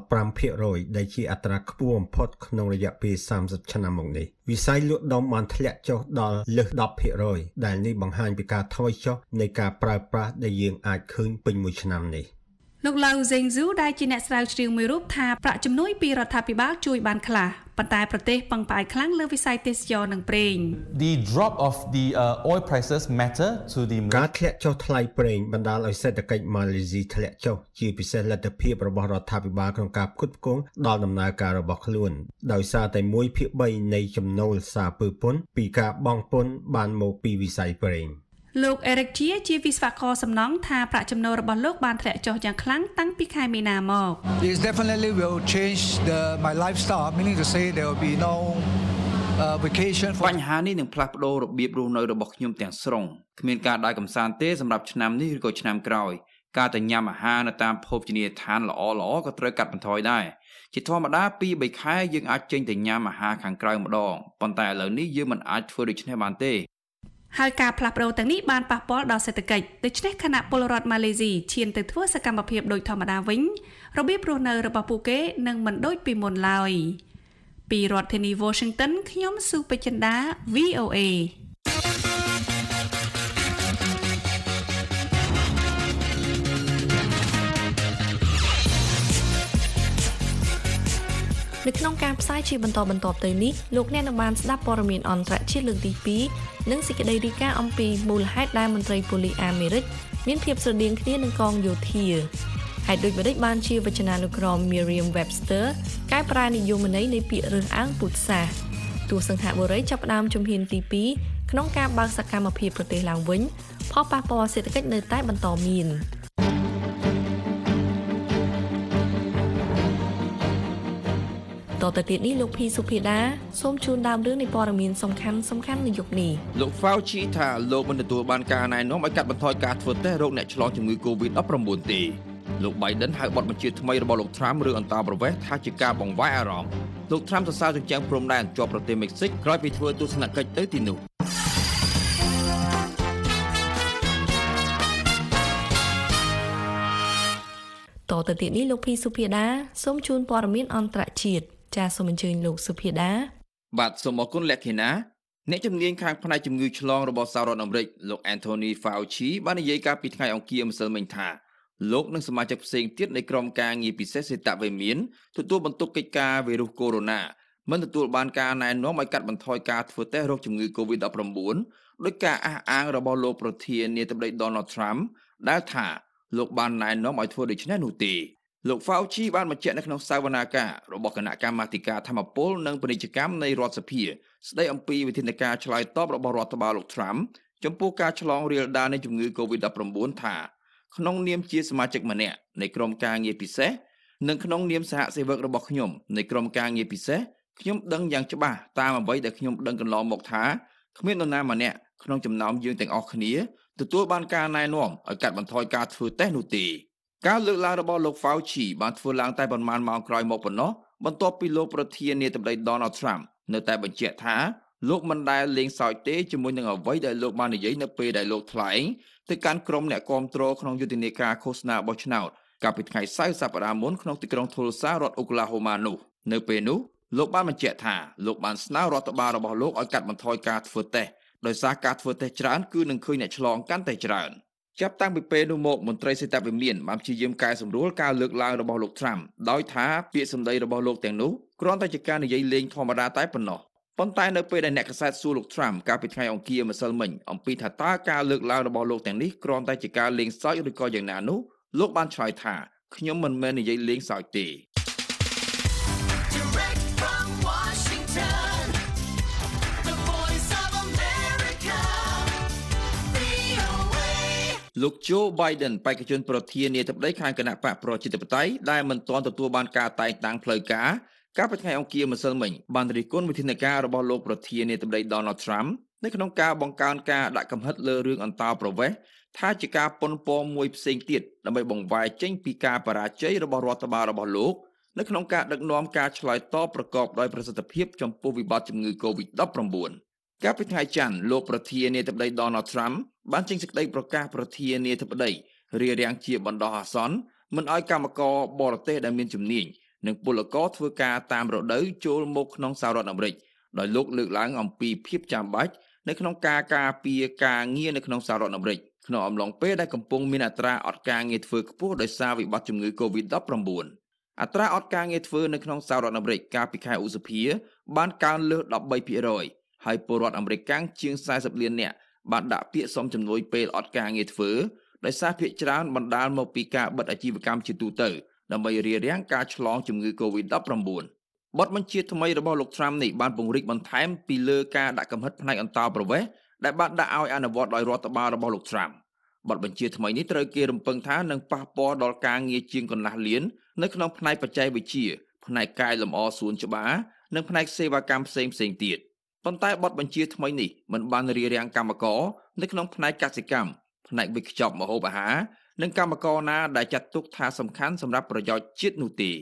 5% ដែលជាអត្រាខ្ពស់បំផុតក្នុងរយៈពេល30ឆ្នាំមកនេះវិស័យលក់ដុំបានធ្លាក់ចុះដល់លើស 10% ដែលនេះបង្ហាញពីការថយចុះនៃការប្រើប្រាស់ដែលយើងអាចឃើញពេញមួយឆ្នាំនេះលោក Lau Zhengzhu ដែលជាអ្នកស្រាវជ្រាវមួយរូបថាប្រាក់ជំនួយពីរដ្ឋាភិបាលជួយបានខ្លះប៉ុន្តែប្រទេសពឹងផ្អែកខ្លាំងលើវិស័យទេសចរណ៍និងប្រេង The drop of the oil prices matter to the ការធ្លាក់ចុះថ្លៃប្រេងបណ្ដាលឲ្យសេដ្ឋកិច្ចម៉ាឡេស៊ីធ្លាក់ចុះជាពិសេសលទ្ធភាពរបស់រដ្ឋាភិបាលក្នុងការផ្គត់ផ្គង់ដល់ដំណើរការរបស់ខ្លួនដោយសារតែ 1/3 នៃចំណូលសារពើពន្ធពីការបង់ពន្ធបានមកពីវិស័យប្រេងលោក Eric Chia ជាវិស្វករសំណង់ថាប្រាក់ចំណូលរបស់លោកបានធ្លាក់ចុះយ៉ាងខ្លាំងតាំងពីខែមីនាមក It definitely will change my lifestyle meaning to say there will be no vacation បញ្ហានេះនឹងផ្លាស់ប្ដូររបៀបរស់នៅរបស់ខ្ញុំទាំងស្រុងគ្មានការដើរកម្សាន្តទេសម្រាប់ឆ្នាំនេះឬក៏ឆ្នាំក្រោយការទៅញ៉ាំអាហារនៅតាមភោជនីយដ្ឋានល្អៗក៏ត្រូវកាត់បន្ថយដែរជាធម្មតា 2-3 ខែយើងអាចចេញទៅញ៉ាំអាហារខាងក្រៅម្ដងប៉ុន្តែឥឡូវនេះយើងមិនអាចធ្វើដូច្នេះបានទេហើយការផ្លាស់ប្ដូរទាំងនេះបានប៉ះពាល់ដល់សេដ្ឋកិច្ចដូច្នេះគណៈពលរដ្ឋម៉ាឡេស៊ីឈានទៅធ្វើសកម្មភាពដូចធម្មតាវិញរបៀបរស់នៅរបស់ពួកគេនឹងមិនដូចពីមុនឡើយពីរដ្ឋធានី Washington ខ្ញុំស៊ូពេជ្រចិន្តា VOAនៅក្នុងការផ្សាយជាបន្តបន្ទាប់ទៅនេះលោកអ្នកនឹងបានស្ដាប់ព័ត៌មានអន្តរជាតិលើកទី2និងសេចក្តីរាយការណ៍អំពីមូលហេតុដែលមន្ត្រីប៉ូលីសអាមេរិកមានភាពស្រដៀងគ្នានឹងកងយោធាហើយដូចម្តេចបានជាវចនានុក្រម Merriam-Webster កែប្រែនិយមន័យនៃពាក្យរើសអើងពុទ្ធសាសន៍ទោះសង្ហបុរីចាប់ផ្ដើមជំហានទី2ក្នុងការបើកសកម្មភាពប្រទេសឡើងវិញផលប៉ះពាល់សេដ្ឋកិច្ចនៅតែបន្តមានតទៅទៀតនេះលោកភីសុភាដាសូមជូនដើមរឿងនៃព័ត៌មានសំខាន់នៅយុគនេះលោក Fauci ថាលោកមិនទទួលបានការណែនាំឲ្យកាត់បន្ថយការធ្វើតេស្តរោគអ្នកឆ្លងជំងឺ COVID-19 ទេលោក Biden ហៅបទបញ្ជាថ្មីរបស់លោក Trump រឿងអន្តរប្រវេសន៍ថាជាការបង្វែរអារម្មណ៍លោក Trump សរសើរជញ្ជាំងព្រំដែនជាប់ប្រទេសមិចស៊ិកក្រោយពីធ្វើទស្សនកិច្ចទៅទីនោះតទៅទៀតនេះលោកភីសុភាដាសូមជូនព័ត៌មានអន្តរជាតិចាសសូមអញ្ជើញលោកសុភាដាបាទសូមអរគុណលក្ខិណាអ្នកជំនាញខាងផ្នែកជំងឺឆ្លងរបស់សហរដ្ឋអាមេរិកលោក Anthony Fauci បាននិយាយកាលពីថ្ងៃអង្គារម្សិលមិញថាលោកនិងសមាជិកផ្សេងទៀតនៃក្រុមការងារពិសេសសេតវិមានទទួលបន្ទុកកិច្ចការវីរុសកូវីដ -19 មិនទទួលបានការណែនាំឲ្យកាត់បន្ថយការធ្វើតេស្តរោគជំងឺ COVID-19 ដោយការអះអាងរបស់លោកប្រធានាធិបតី Donald Trump ដែលថាលោកបានណែនាំឲ្យធ្វើដូច្នេះនោះទេលោក Fauci បានបញ្ជាក់នៅក្នុងសវនាការរបស់គណៈកម្មាធិការធម្មពលនិងពាណិជ្ជកម្មនៃរដ្ឋសភាស្ដីអំពីវិធានការឆ្លើយតបរបស់រដ្ឋបាលលោក Trump ចំពោះការឆ្លងរាលដាលនៃជំងឺ COVID-19 ថាក្នុងនាមជាសមាជិកម្នាក់នៃក្រុមការងារពិសេសនិងក្នុងនាមសហសេវករបស់ខ្ញុំនៃក្រុមការងារពិសេសខ្ញុំដឹងយ៉ាងច្បាស់តាមអ្វីដែលខ្ញុំដឹងកន្លងមកថាគ្មាននរណាម្នាក់ក្នុងចំណោមយើងទាំងអស់គ្នាទទួលបានការណែនាំឲ្យកាត់បន្ថយការធ្វើតេស្តនោះទេការលើកឡើងរបស់លោក Fauci បានធ្វើឡើងតែប៉ុន្មានម៉ោងក្រោយមកប៉ុណ្ណោះបន្ទាប់ពីលោកប្រធានាធិបតី Donald Trump នៅតែបញ្ជាក់ថាលោកមិនដែលលេងសើចទេជាមួយនឹងអ្វីដែលលោកបាននិយាយនៅពេលដែលលោកថ្លែងទៅកាន់ក្រុមអ្នកគាំទ្រក្នុងយុទ្ធនាការឃោសនាបោះឆ្នោតកាលពីថ្ងៃសៅរ៍សប្តាហ៍មុនក្នុងទីក្រុង Tulsa រដ្ឋ Oklahoma នោះនៅពេលនោះលោកបានបញ្ជាក់ថាលោកបានស្នើរដ្ឋបាលរបស់លោកឲ្យកាត់បន្ថយការធ្វើតេស្តដោយសារការធ្វើតេស្តច្រើនគឺនឹងឃើញអ្នកឆ្លងកាន់តែច្រើនចាប់តាំងពីពេលនោះមកមន្ត្រីសេតវិមានបានព្យាយាមកែសម្រួលការលើកឡើងរបស់លោក Trump ដោយថាពាក្យសម្ដីរបស់លោកទាំងនោះគ្រាន់តែជាការនិយាយលេងធម្មតាតែប៉ុណ្ណោះប៉ុន្តែនៅពេលដែលអ្នកកាសែតសួរលោក Trump កាលពីថ្ងៃអង្គារម្សិលមិញអំពីថាតើការលើកឡើងរបស់លោកទាំងនេះគ្រាន់តែជាការលេងសើចឬក៏យ៉ាងណានោះលោកបានឆ្លើយថាខ្ញុំមិនមែននិយាយលេងសើចទេលោក Joe Biden បេក្ខជនប្រធានាធិបតីខាងគណៈបកប្រជាធិបតេយ្យដែលមិនទាន់ទទួលបានការតែងតាំងផ្លូវការកាលពីថ្ងៃអង្គារម្សិលមិញបានរិះគន់វិធានការរបស់លោកប្រធានាធិបតី Donald Trump នៅក្នុងការបង្កើនការដាក់កំហិតលើរឿងអន្តោប្រវេសន៍ថាជាការប៉ុនប៉ងមួយផ្សេងទៀតដើម្បីបង្វែរចេញពីការបរាជ័យរបស់រដ្ឋបាលរបស់លោកនៅក្នុងការដឹកនាំការឆ្លើយតបប្រកបដោយប្រសិទ្ធភាពចំពោះវិបត្តិជំងឺ COVID-19 កាលពីថ្ងៃច័ន្ទលោកប្រធានាធិបតី Donald Trump បានចេញសេចក្តីប្រកាសប្រធានាធិបតីរារាំងជាបណ្ដោះអាសន្នមិនឲ្យកម្មករបរទេសដែលមានជំនាញនិងពលករធ្វើការតាមរដូវចូលមកក្នុងសហរដ្ឋអាមេរិកដោយលោកលើកឡើងអំពីភាពចាំបាច់នៅក្នុងការការពារការងារនៅក្នុងសហរដ្ឋអាមេរិកក្នុងអំឡុងពេលដែលកំពុងមានអត្រាអត់ការងារធ្វើខ្ពស់ដោយសារវិបត្តិជំងឺ COVID-19 អត្រាអត់ការងារធ្វើនៅក្នុងសហរដ្ឋអាមេរិកកាលពីខែឧសភាបានកើនលើស 13% ហើយពលរដ្ឋអាមេរិកកាំងជាង40លាននាក់បានដាក់ពាក្យសុំជំនួយពេលអត់ការងារធ្វើដោយសារភាគច្រើនបណ្ដាលមកពីការបិទអាជីវកម្មជាទូទៅដើម្បីរារាំងការឆ្លងជំងឺ COVID-19 បទបញ្ជាថ្មីរបស់លោក Trump នេះបានពង្រីកបន្ថែមពីលើការដាក់កំហិតផ្នែកអន្តោប្រវេសន៍ដែលបានដាក់ឲ្យអនុវត្តដោយរដ្ឋបាលរបស់លោក Trump បទបញ្ជាថ្មីនេះត្រូវគេរំពឹងថានឹងប៉ះពាល់ដល់ការងារជាងកន្លះលាននៅក្នុងផ្នែកបច្ចេកវិទ្យាផ្នែកកែលម្អសួនច្បារនិងផ្នែកសេវាកម្មផ្សេងៗទៀតប៉ុន្តែបទបញ្ជាថ្មីនេះមិនបានរារាំងកម្មករនៅក្នុងផ្នែកកសិកម្មផ្នែកវិកខ្ចប់ម្ហូបអាហារនិងកម្មករណាដែលចាត់ទុកថាសំខាន់សម្រាប់ប្រយោជន៍ជាតិនោះទេ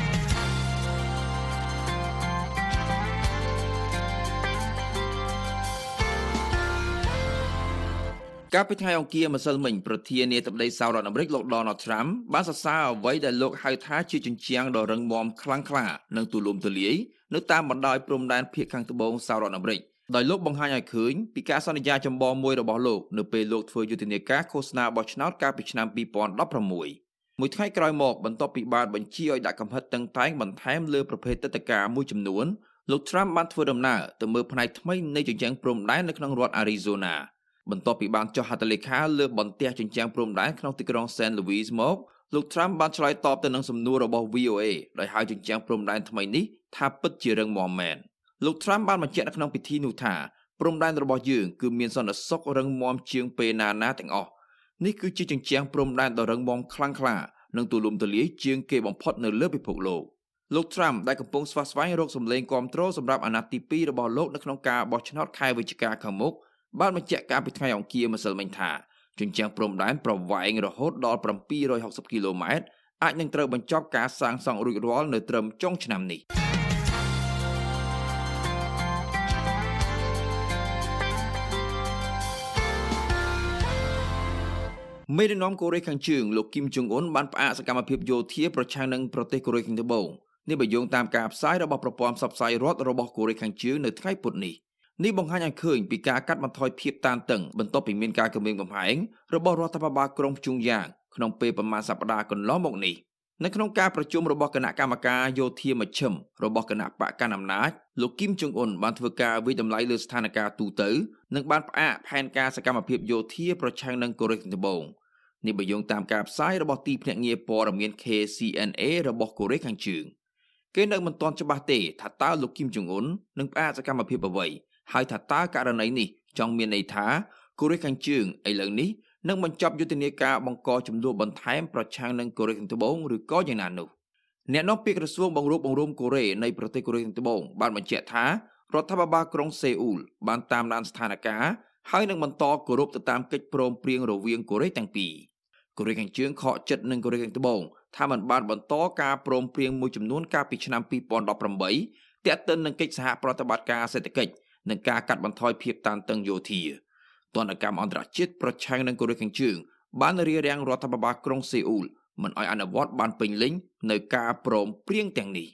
កាលពីថ្ងៃអង្គារម្សិលមិញប្រធានាធិបតីសហរដ្ឋអាមេរិកលោក Donald Trump បានសរសើរអ្វីដែលលោកហៅថាជាជញ្ជាំងដ៏រឹងមាំខ្លាំងក្លានិងទូលំទូលាយនៅតាមបណ្ដោយព្រំដែនភាគខាងត្បូងសហរដ្ឋអាមេរិកដោយលោកបង្ហាញឲ្យឃើញពីការសន្យាចម្បងមួយរបស់លោកនៅពេលលោកធ្វើយុទ្ធនាការឃោសនាបោះឆ្នោតកាលពីឆ្នាំ2016មួយថ្ងៃក្រោយមកបន្ទាប់ពីបានបញ្ជាឲ្យដាក់កំហិតតឹងតែងបន្ថែមលើប្រភេទទឹកដីការមួយចំនួនលោក Trump បានធ្វើដំណើរទៅមើលផ្នែកថ្មីនៃជញ្ជាំងព្រំដែននៅក្នុងរដ្ឋ Arizona បន្ទាប់ពីបានចុះហត្ថលេខាលើបន្ទះជញ្ជាំងព្រំដែនក្នុងទីក្រុង St. Louis មកលោក Trump បានឆ្លើយតបទៅនឹងសំណួររបស់ VOA ដោយហៅជញ្ជាំងព្រំដែនថ្មីនេះថាពិតជារឹងមាំមែនលោក Trump បានបញ្ជាក់នៅក្នុងពិធីនោះថាព្រំដែនរបស់យើងគឺមានសន្តិសុខរឹងមាំជាងពេលណាទាំងអស់នេះគឺជាជញ្ជាំងព្រំដែនដ៏រឹងមាំខ្លាំងក្លានិងទូលំទូលាយជាងគេបំផុតនៅលើពិភពលោក Trump ដែលកំពុងស្វាស្វែងរកសម្លេងគាំទ្រសម្រាប់អាណត្តិទី2របស់លោកនៅក្នុងការបោះឆ្នោតខែវិច្ឆិកាខាងមុខបានបញ្ជាក់កាលពីថ្ងៃអង្គារម្សិលមិញថាជញ្ជាំងព្រំដែនប្រវែងរហូតដល់760គីឡូម៉ែត្រអាចនឹងត្រូវបញ្ចប់ការសាងសង់រួចរាល់នៅត្រឹមចុងឆ្នាំនេះមេដឹកនាំកូរ៉េខាងជើងលោកគីមចុងអ៊ុនបានផ្អាកសកម្មភាពយោធាប្រឆាំងនឹងប្រទេសកូរ៉េខាងត្បូងនេះបើយោងតាមការផ្សាយរបស់ប្រព័ន្ធផ្សព្វផ្សាយរដ្ឋរបស់កូរ៉េខាងជើងនៅថ្ងៃពុធនេះបង្ហាញឲ្យឃើញពីការកាត់បន្ថយភាពតានតឹងបន្ទាប់ពីមានការគំរាមកំហែងរបស់រដ្ឋាភិបាលក្រុងព្យុងយ៉ាងក្នុងពេលប្រមាណសប្តាហ៍កន្លងមកនេះនៅក្នុងការប្រជុំរបស់គណៈកម្មការយោធាមជ្ឈិមរបស់គណៈបកកណ្ដាលអំណាចលោកគីមចុងអ៊ុនបានធ្វើការវិយតម្លៃលើស្ថានភាពទូទៅនិងបានផ្អាកផែនការសកម្មភាពយោធាប្រឆាំងនឹងកូរ៉េខាងត្បូងនេះបើយោងតាមការផ្សាយរបស់ទីភ្នាក់ងារព័ត៌មាន KCNA របស់កូរ៉េខាងជើងគេនៅមិនទាន់ច្បាស់ទេថាតើលោកគីមចុងអ៊ុននឹងផ្អាកសកម្មភាពអ្វីហើយថាតើករណីនេះចង់មានន័យថាកូរ៉េខាងជើងឥឡូវនេះនឹងបញ្ចប់យុទ្ធនាការបង្កចំនួនបន្ថែមប្រឆាំងនឹងកូរ៉េខាងត្បូងឬក៏យ៉ាងណានោះអ្នកនាំពាក្យក្រសួងបង្រួបបង្រួមកូរ៉េនៃប្រទេសកូរ៉េខាងត្បូងបានបញ្ជាក់ថារដ្ឋាភិបាលក្រុងសេអ៊ូលបានតាមដានស្ថានភាពហើយនឹងបន្តគោរពទៅតាមកិច្ចព្រមព្រៀងរវាងកូរ៉េទាំងពីរកូរ៉េខាងជើងខកចិត្តនឹងកូរ៉េខាងត្បូងថាมันបានបន្តការព្រមព្រៀងមួយចំនួនកាលពីឆ្នាំ2018ទាក់ទិននឹងកិច្ចសហប្រតិបត្តិការសេដ្ឋកិច្ចនិងការកាត់បន្ថយភាពតានតឹងយោធាទណ្ឌកម្មអន្តរជាតិប្រឆាំងនឹងកូរ៉េខាងជើងបានរារាំងរដ្ឋាភិបាលក្រុងសេអ៊ូលមិនឲ្យអនុវត្តបានពេញលេញនៅការព្រមព្រៀងទាំងនេះ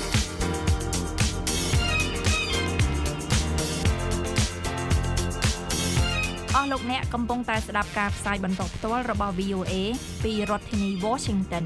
អស់លោកអ្នកកំពុងតែស្ដាប់ការផ្សាយបន្តផ្ទាល់របស់ VOA ពីរដ្ឋធានី Washington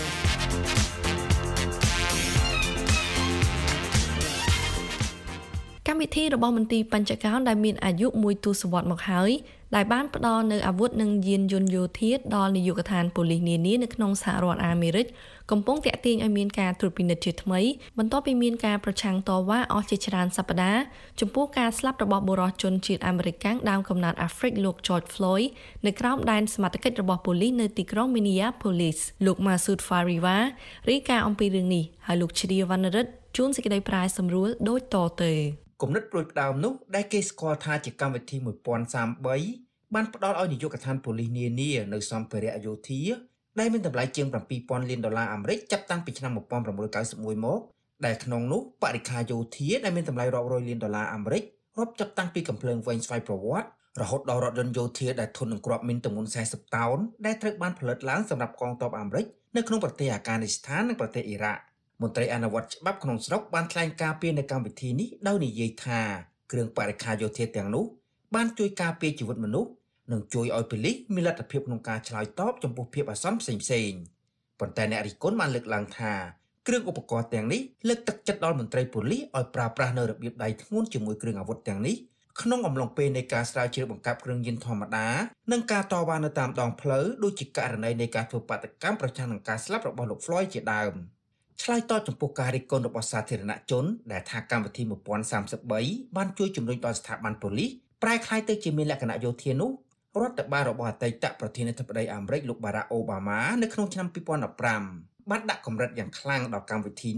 កម្មវិធីរបស់មន្ទីរបញ្ចកោណដែលមានអាយុមួយទសវត្សរ៍មកហើយដែលបានផ្ដល់នូវអាវុធនិងយានយន្តយោធាដល់នាយកដ្ឋានប៉ូលីសនានានៅក្នុងសហរដ្ឋអាមេរិកកំពុងទាក់ទាញឲ្យមានការត្រួតពិនិត្យជាថ្មីបន្ទាប់ពីមានការប្រឆាំងតវ៉ាអស់ជាច្រើនសប្តាហ៍ចំពោះការស្លាប់របស់បុរសជនជាតិអាមេរិកដើមកំណើតអាហ្វ្រិកលោក George Floyd នៅក្រោមដែនសមត្ថកិច្ចរបស់ប៉ូលីសនៅទីក្រុង Minneapolis លោក Masood Fariwa រាយការណ៍អំពីរឿងនេះហើយលោកជ្រាវណ្ណរិទ្ធជួនសេចក្តីប្រាយសម្រួលដូចតទៅគំនិតប្រួយផ្ដើមនោះដែលគេស្គាល់ថាជាកម្មវិធី1033បានផ្ដល់ឲ្យនាយកដ្ឋានប៉ូលីសនានានៅសម្ភារៈយោធាដែលមានតម្លៃជាង$7,000 លានអាមេរិកចាប់តាំងពីឆ្នាំ1991មកដែលក្នុងនោះបរិក្ខារយោធាដែលមានតម្លៃរាប់រយលាន$អាមេរិករាប់ចាប់តាំងពីកាំភ្លើងវែងស្វ័យប្រវត្តិរហូតដល់រថយន្តយោធាដែលធន់នឹងគ្រាប់មីនទម្ងន់40តោនដែលត្រូវបានផលិតឡើងសម្រាប់កងទ័ពអាមេរិកនៅក្នុងប្រទេសអាហ្គានីស្ថាននិងប្រទេសអ៊ីរ៉ាក់មន្ត្រីអនុវត្តច្បាប់ក្នុងស្រុកបានថ្លែងការពីនៅកម្មវិធីនេះដោយនិយាយថាគ្រឿងបរិក្ខារយោធាទាំងនោះបានជួយការពារជីវិតមនុស្សនិងជួយឲ្យប៉ូលីសមានលទ្ធភាពក្នុងការឆ្លើយតបចំពោះភាពអាសន្នផ្សេងៗប៉ុន្តែអ្នករិះគន់បានលើកឡើងថាគ្រឿងឧបករណ៍ទាំងនេះលើកទឹកចិត្តដល់មន្ត្រីប៉ូលីសឲ្យប្រើប្រាស់នៅរបៀបដៃធ្ងន់ជាមួយគ្រឿងអាវុធទាំងនេះក្នុងអំឡុងពេលនៃការស្រាវជ្រាវបង្កាប់គ្រឿងញៀនធម្មតានិងការតវ៉ានៅតាមដងផ្លូវដូចជាករណីនៃការធ្វើបាតកម្មប្រឆាំងនឹងការស្លាប់របស់លោក Floyd ជាដើមឆ្លើយតបចំពោះការរិះគន់របស់សាធារណជនដែលថាកម្មវិធី1033បានជួយជំរុញដល់ស្ថាប័នប៉ូលីសប្រែក្លាយទៅជាមានលក្ខណៈយោធានោះរដ្ឋបាលរបស់អតីតប្រធានាធិបតីអាមេរិកលោក Barack Obama នៅក្នុងឆ្នាំ2015បានដាក់កម្រិតយ៉ាងខ្លាំងដល់កម្មវិធីនេះ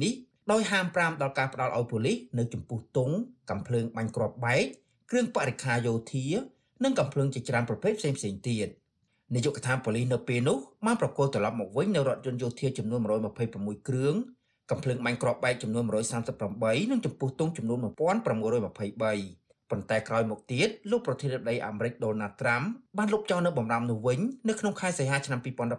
ដោយហាម5ដល់ការផ្ដល់ឲ្យប៉ូលីសនៅចំពោះទង់កាំភ្លើងបាញ់គ្រាប់បែកគ្រឿងបរិក្ខារយោធានិងកាំភ្លើងជាច្រើនប្រភេទផ្សេងៗទៀតនាយកដ្ឋានប៉ូលីសនៅពេលនោះបានប្រកល់ត្រឡប់មកវិញនៅរថយន្តយោធាចំនួន126គ្រឿងកាំភ្លើងបាញ់គ្រាប់បែកចំនួន138និងចំពោះទង់ចំនួន1923ប៉ុន្តែក្រោយមកទៀតលោកប្រធានាធិបតីអាមេរិកដូណាល់ត្រាំបានលុបចោលនៅបម្រាមនោះវិញនៅក្នុងខែសីហាឆ្នាំ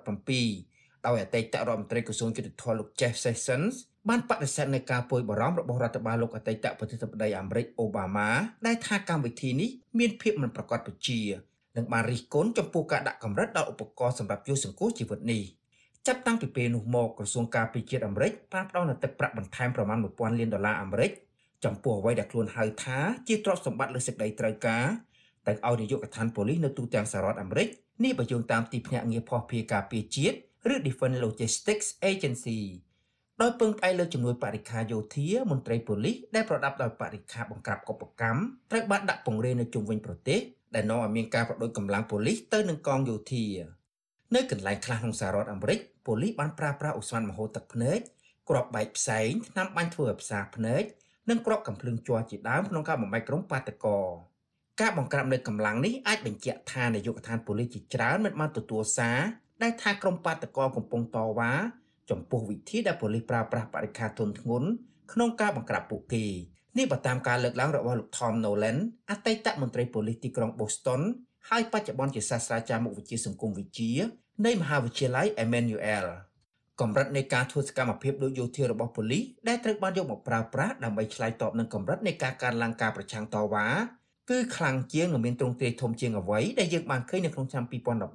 2017ដោយអតីតរដ្ឋមន្ត្រីក្រសួងយុតិធម៌លោក Jeff Sessions បានបដិសេធនៃការពួយបារម្ភរបស់រដ្ឋបាលលោកអតីតប្រធានាធិបតីអាមេរិកអូបាម៉ាដែលថាកម្មវិធីនេះមានភាពមិនប្រកបវិជ្ជានិងបានរិះគន់ចំពោះការដាក់កម្រិតដល់ឧបករណ៍សម្រាប់ជួយសង្គ្រោះជីវិតនេះចាប់តាំងពីពេលនោះមកក្រសួងការពារជាតិអាមេរិកបានផ្តល់នូវទឹកប្រាក់បន្ថែមប្រមាណ$1000 លានអាមេរិកចំពោះអ្វីដែលខ្លួនហៅថាជាទ្រព្យសម្បត្តិលើសេចក្តីត្រូវការតែឲ្យនាយកដ្ឋានប៉ូលីសនៅទូទាំងសហរដ្ឋអាមេរិកនេះបើយោងតាមទីភ្នាក់ងារភស្តុភារការពារជាតិឬ Defense Logistics Agency ដោយពឹងផ្អែកលើជំនួយបរិក្ខារយោធាមន្ត្រីប៉ូលីសដែលប្រដាប់ដោយបរិក្ខារបង្ក្រាបកុបកម្មត្រូវបានដាក់ពង្រាយនៅជុំវិញប្រទេសដែលនាំឲ្យមានការប្រដូចកម្លាំងប៉ូលីសទៅនឹងកងយោធានៅកន្លែងខ្លះក្នុងសហរដ្ឋអាមេរិកប៉ូលីសបានប្រើប្រាស់ឧស្ម័នមហូរទឹកភ្នែកគ្រាប់បែកផ្សែងថ្នាំបាញ់ធ្វើឲ្យផ្សាភ្នែកនិងគ្រាប់កាំភ្លើងជ័រជាដើមក្នុងការបំបែកក្រុមបាតុករការបង្ក្រាបនៅកម្លាំងនេះអាចបញ្ជាក់ថានាយកដ្ឋានប៉ូលីសជាច្រើនមិនបានទទួលសារដែលថាក្រុមបាតុករកំពុងតវ៉ាចំពោះវិធីដែលប៉ូលីសប្រើប្រាស់បរិក្ខារទន់ធ្ងន់ក្នុងការបង្ក្រាបពួកគេនេះបើតាមការលើកឡើងរបស់លោក Tom Nolan អតីតមន្ត្រីប៉ូលីសទីក្រុង Boston ហើយបច្ចុប្បន្នជាសាស្ត្រាចារ្យមុខវិជ្ជាសង្គមវិទ្យានៃមហាវិទ្យាល័យ Emmanuel កម្រិតនៃការធ្វើសកម្មភាពដោយយោធារបស់ប៉ូលីសដែលត្រូវបានយកមកប្រើប្រាស់ដើម្បីឆ្លើយតបនឹងកម្រិតនៃការកើនឡើងការប្រឆាំងតវ៉ាគឺខ្លាំងជាងនិងមានទ្រង់ទ្រាយធំជាងអ្វីដែលយើងបានឃើញនៅក្នុងឆ្នាំ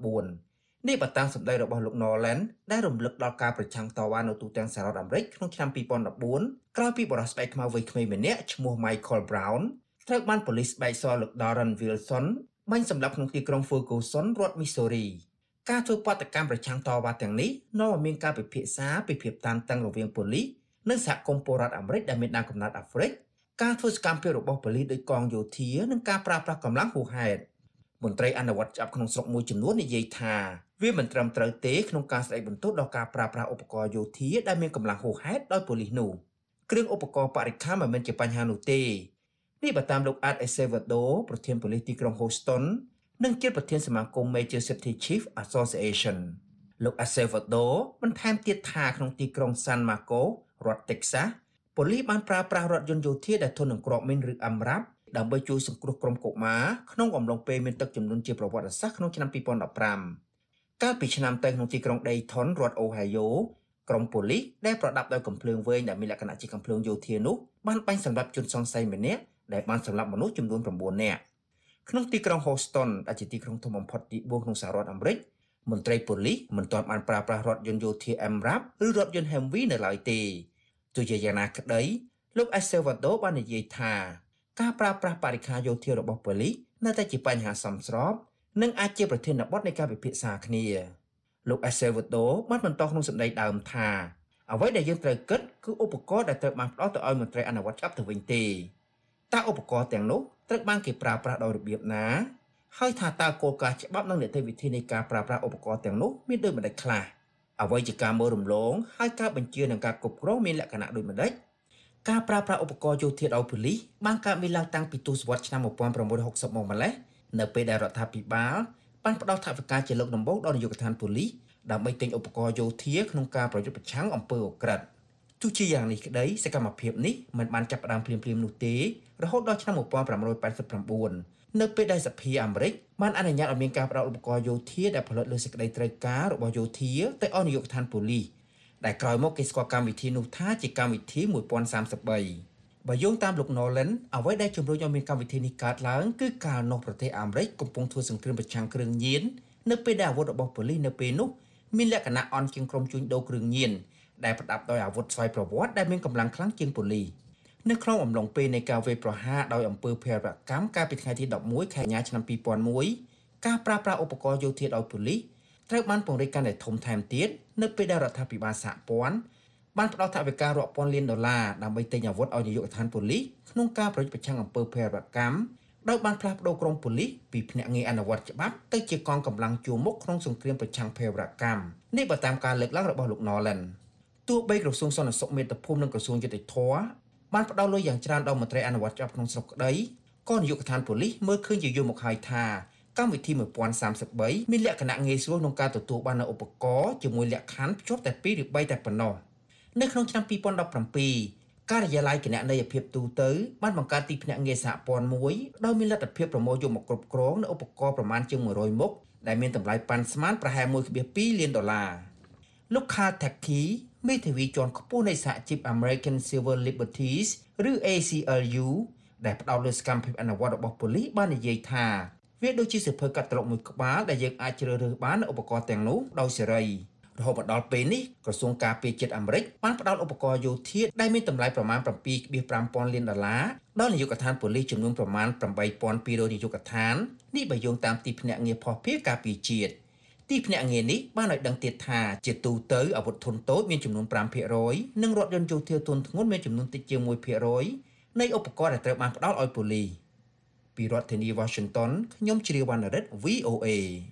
2014នេះបើតាមសម្ដីរបស់លោក Nolan ដែលរំលឹកដល់ការប្រឆាំងតវ៉ានៅទូទាំងសហរដ្ឋអាមេរិកក្នុងឆ្នាំ2014ក្រោយពីបរិសុទ្ធស្បែកខ្មៅវ័យក្មេងម្នាក់ឈ្មោះ Michael Brown ត្រូវបានប៉ូលីសស្បែកសលោក Darren Wilson បាញ់សម្លាប់ក្នុងទីក្រុង Ferguson រដ្ឋ Missouri ការធ្វើបាតកម្មប្រឆាំងតវ៉ាទាំងនេះនាំឲ្យមានការពិភាក្សាពីភាពតានតឹងរវាងប៉ូលីសនិងសហគមន៍ពលរដ្ឋអាមេរិកដែលមានដើមកំណើតអាហ្វ្រិកការធ្វើសកម្មភាពរបស់ប៉ូលីសដោយកងយោធានិងការប្រើប្រាស់កម្លាំងហួសហេតុមន្ត្រីអនុវត្តច្បាប់ក្នុងស្រុកមួយចំនួននិយាយថាវាមិនត្រឹមត្រូវទេក្នុងការស្ដីបន្ទោសដល់ការប្រើប្រាស់ឧបករណ៍យោធាដែលមានកម្លាំងហួសហេតុដោយប៉ូលីសនោះគ្រឿងឧបករណ៍បរិក្ខារមិនមែនជាបញ្ហានោះទេនេះបើតាមលោក Art Acevedo ប្រធានប៉ូលីសទីក្រុង Houston និងជាប្រធានសមាគម Major City Chief Association លោក Acevedo បន្ថែមទៀតថាក្នុងទីក្រុង San Marcos រដ្ឋ Texas ប៉ូលីសបានប្រើប្រាស់រថយន្តយោធាដែលធន់នឹងគ្រាប់មីនឬអាំរ៉ាប់ដើម្បីជួយសង្គ្រោះក្រុមកុមារក្នុងអំឡុងពេលមានទឹកជំនន់ជាប្រវត្តិសាស្ត្រក្នុងឆ្នាំ2015កាលពីឆ្នាំទៅក្នុងទីក្រុង Dayton រដ្ឋ Ohio ក្រុមប៉ូលីសដែលប្រដាប់ដោយកាំភ្លើងវែងដែលមានលក្ខណៈជាកាំភ្លើងយោធានោះបានបាញ់សម្លាប់ជនសង្ស័យម្នាក់ដែលបានសម្លាប់មនុស្សចំនួន9នាក់ក្នុងទីក្រុង Houston ដែលជាទីក្រុងធំបំផុតទី4ក្នុងសហរដ្ឋអាមេរិកមន្ត្រីប៉ូលីសមិនទាន់បានប្រើប្រាស់រថយន្តយោធា MRAP ឬរថយន្ត Humvee នៅឡើយទេទោះជាយ៉ាងណាក្តីលោក Acevedo បាននិយាយថាការប្រើប្រាស់បរិក្ខារយោធារបស់ប៉ូលីសនៅតែជាបញ្ហាសមស្របនិងអាចជាប្រធានបទនៃការពិភាក្សាគ្នាលោក Acevedo បានបន្តក្នុងសម្ដីដើមថាអ្វីដែលយើងត្រូវគិតគឺឧបករណ៍ដែលត្រូវបានផ្ដល់ទៅឲ្យមន្ត្រីអនុវត្តច្បាប់ទៅវិញទេតើឧបករណ៍ទាំងនោះត្រូវបានគេប្រើប្រាស់ដោយរបៀបណាហើយថាតើគោលការណ៍ច្បាប់និងនីតិវិធីនៃការប្រើប្រាស់ឧបករណ៍ទាំងនោះមានដូចម្តេចខ្លះអ្វីជាការមើលរំលងហើយការបញ្ជានិងការគ្រប់គ្រងមានលក្ខណៈដូចម្តេចការប្រើប្រាស់ឧបករណ៍យោធាដោយប៉ូលីសបានកើតមានឡើងតាំងពីទសវត្សរ៍ឆ្នាំ1960មកម្ល៉េះនៅពេលដែលរដ្ឋាភិបាលបានផ្ដល់ថវិកាជាលើកដំបូងដល់នាយកដ្ឋានប៉ូលីសដើម្បីទិញឧបករណ៍យោធាក្នុងការប្រយុទ្ធប្រឆាំងអំពើឧក្រិដ្ឋទោះជាយ៉ាងនេះក្តីសកម្មភាពនេះមិនបានចាប់ផ្ដើមភ្លាមៗនោះទេរហូតដល់ឆ្នាំ1989នៅពេលដែលសភាអាមេរិកបានអនុញ្ញាតឲ្យមានការផ្ដល់ឧបករណ៍យោធាដែលផលិតលើសេចក្តីត្រូវការរបស់យោធាទៅឲ្យនាយកដ្ឋានប៉ូលីសដែលក្រោយមកគេស្គាល់កម្មវិធីនោះថាជាកម្មវិធី1033បើយោងតាមលោក Nolan អ្វីដែលជំរុញឲ្យមានកម្មវិធីនេះកើតឡើងគឺកាលនោះប្រទេសអាមេរិកកំពុងធ្វើសង្គ្រាមប្រឆាំងគ្រឿងញៀននៅពេលដែលអាវុធរបស់ប៉ូលីសនៅពេលនោះមានលក្ខណៈអន់ជាងក្រុមជួញដូរគ្រឿងញៀនដែលប្រដាប់ដោយអាវុធស្វ័យប្រវត្តិដែលមានកម្លាំងខ្លាំងជាងប៉ូលីសនៅក្នុងអំឡុងពេលនៃការវាយប្រហារដោយអំពើភេរវកម្មកាលពីថ្ងៃទី11ខែកញ្ញាឆ្នាំ2001ការប្រើប្រាស់ឧបករណ៍យោធាដោយប៉ូលីសត្រូវបានពង្រីកកាន់តែធំថែមទៀតនៅពេលដែលរដ្ឋាភិបាលសហព័ន្ធបានផ្ដល់ថវិការាប់ពាន់លានដុល្លារដើម្បីទិញអាវុធឲ្យនាយកដ្ឋានប៉ូលីសក្នុងការប្រយុទ្ធប្រឆាំងអំពើភេរវកម្មដោយបានផ្លាស់ប្ដូរក្រុមប៉ូលីសពីភ្នាក់ងារអនុវត្តច្បាប់ទៅជាកងកម្លាំងជួរមុខក្នុងសង្គ្រាមប្រឆាំងភេរវកម្មនេះបើតាមការលើកឡើងរបស់លោក Nolan ទទោះបីក្រសួងសន្តិសុខមាតុភូមិនិងក្រសួងយុតិធធម៌បានផ្ដល់លុយយ៉ាងច្រើនដល់មន្ត្រីអនុវត្តច្បាប់ក្នុងស្រុកក្តីក៏នាយកដ្ឋានប៉ូលីសមើលឃើញជាយូរមកហើយថាកម្មវិធី1033មានលក្ខណៈងាយស្រួលក្នុងការទទួលបាននូវឧបករណ៍ជាមួយលក្ខខណ្ឌភ្ជាប់តែ2ឬ3តែប៉ុណ្ណោះនៅក្នុងឆ្នាំ2017ការិយាល័យគណនេយ្យភាពទូទៅបានបង្កើតទីភ្នាក់ងារសហព័ន្ធមួយដោយមានលទ្ធភាពប្រមូលយកមកគ្រប់គ្រងនូវឧបករណ៍ប្រមាណជាង100មុខដែលមានតម្លៃប៉ាន់ស្មានប្រហែល $1.2 លានលោក Carl Tacky មេធាវីជាន់ខ្ពស់នៃសហជីព American Civil Liberties ឬ ACLU ដែលផ្ដោតលើសកម្មភាពអនុវត្តរបស់ប៉ូលីសបាននិយាយថាវាដូចជាសៀវភៅកាត់ត្រកមួយក្បាលដែលយើងអាចជ្រើសរើសបានឧបករណ៍ទាំងនោះដោយសេរីរហូតមកដល់ពេលនេះក្រសួងការពារជាតិអាមេរិកបានផ្ដល់ឧបករណ៍យោធាដែលមានតម្លៃប្រមាណ $7.5 លានដល់នាយកដ្ឋានប៉ូលីសចំនួនប្រមាណ 8,200 នាយកដ្ឋាននេះបើយោងតាមទីភ្នាក់ងារភស្តុភារការពារជាតិទីភ្នាក់ងារនេះបានឲ្យដឹងទៀតថាជាទូទៅអាវុធធុនតូចមានចំនួន 5% និងរថយន្តយោធាទន់ធ្ងន់មានចំនួនតិចជាង 1% នៃឧបករណ៍ដែលត្រូវបានផ្ដល់ឲ្យប៉ូលីសពីរដ្ឋធានី Washington ខ្ញុំជ្រាវវណ្ណរិទ្ធ VOA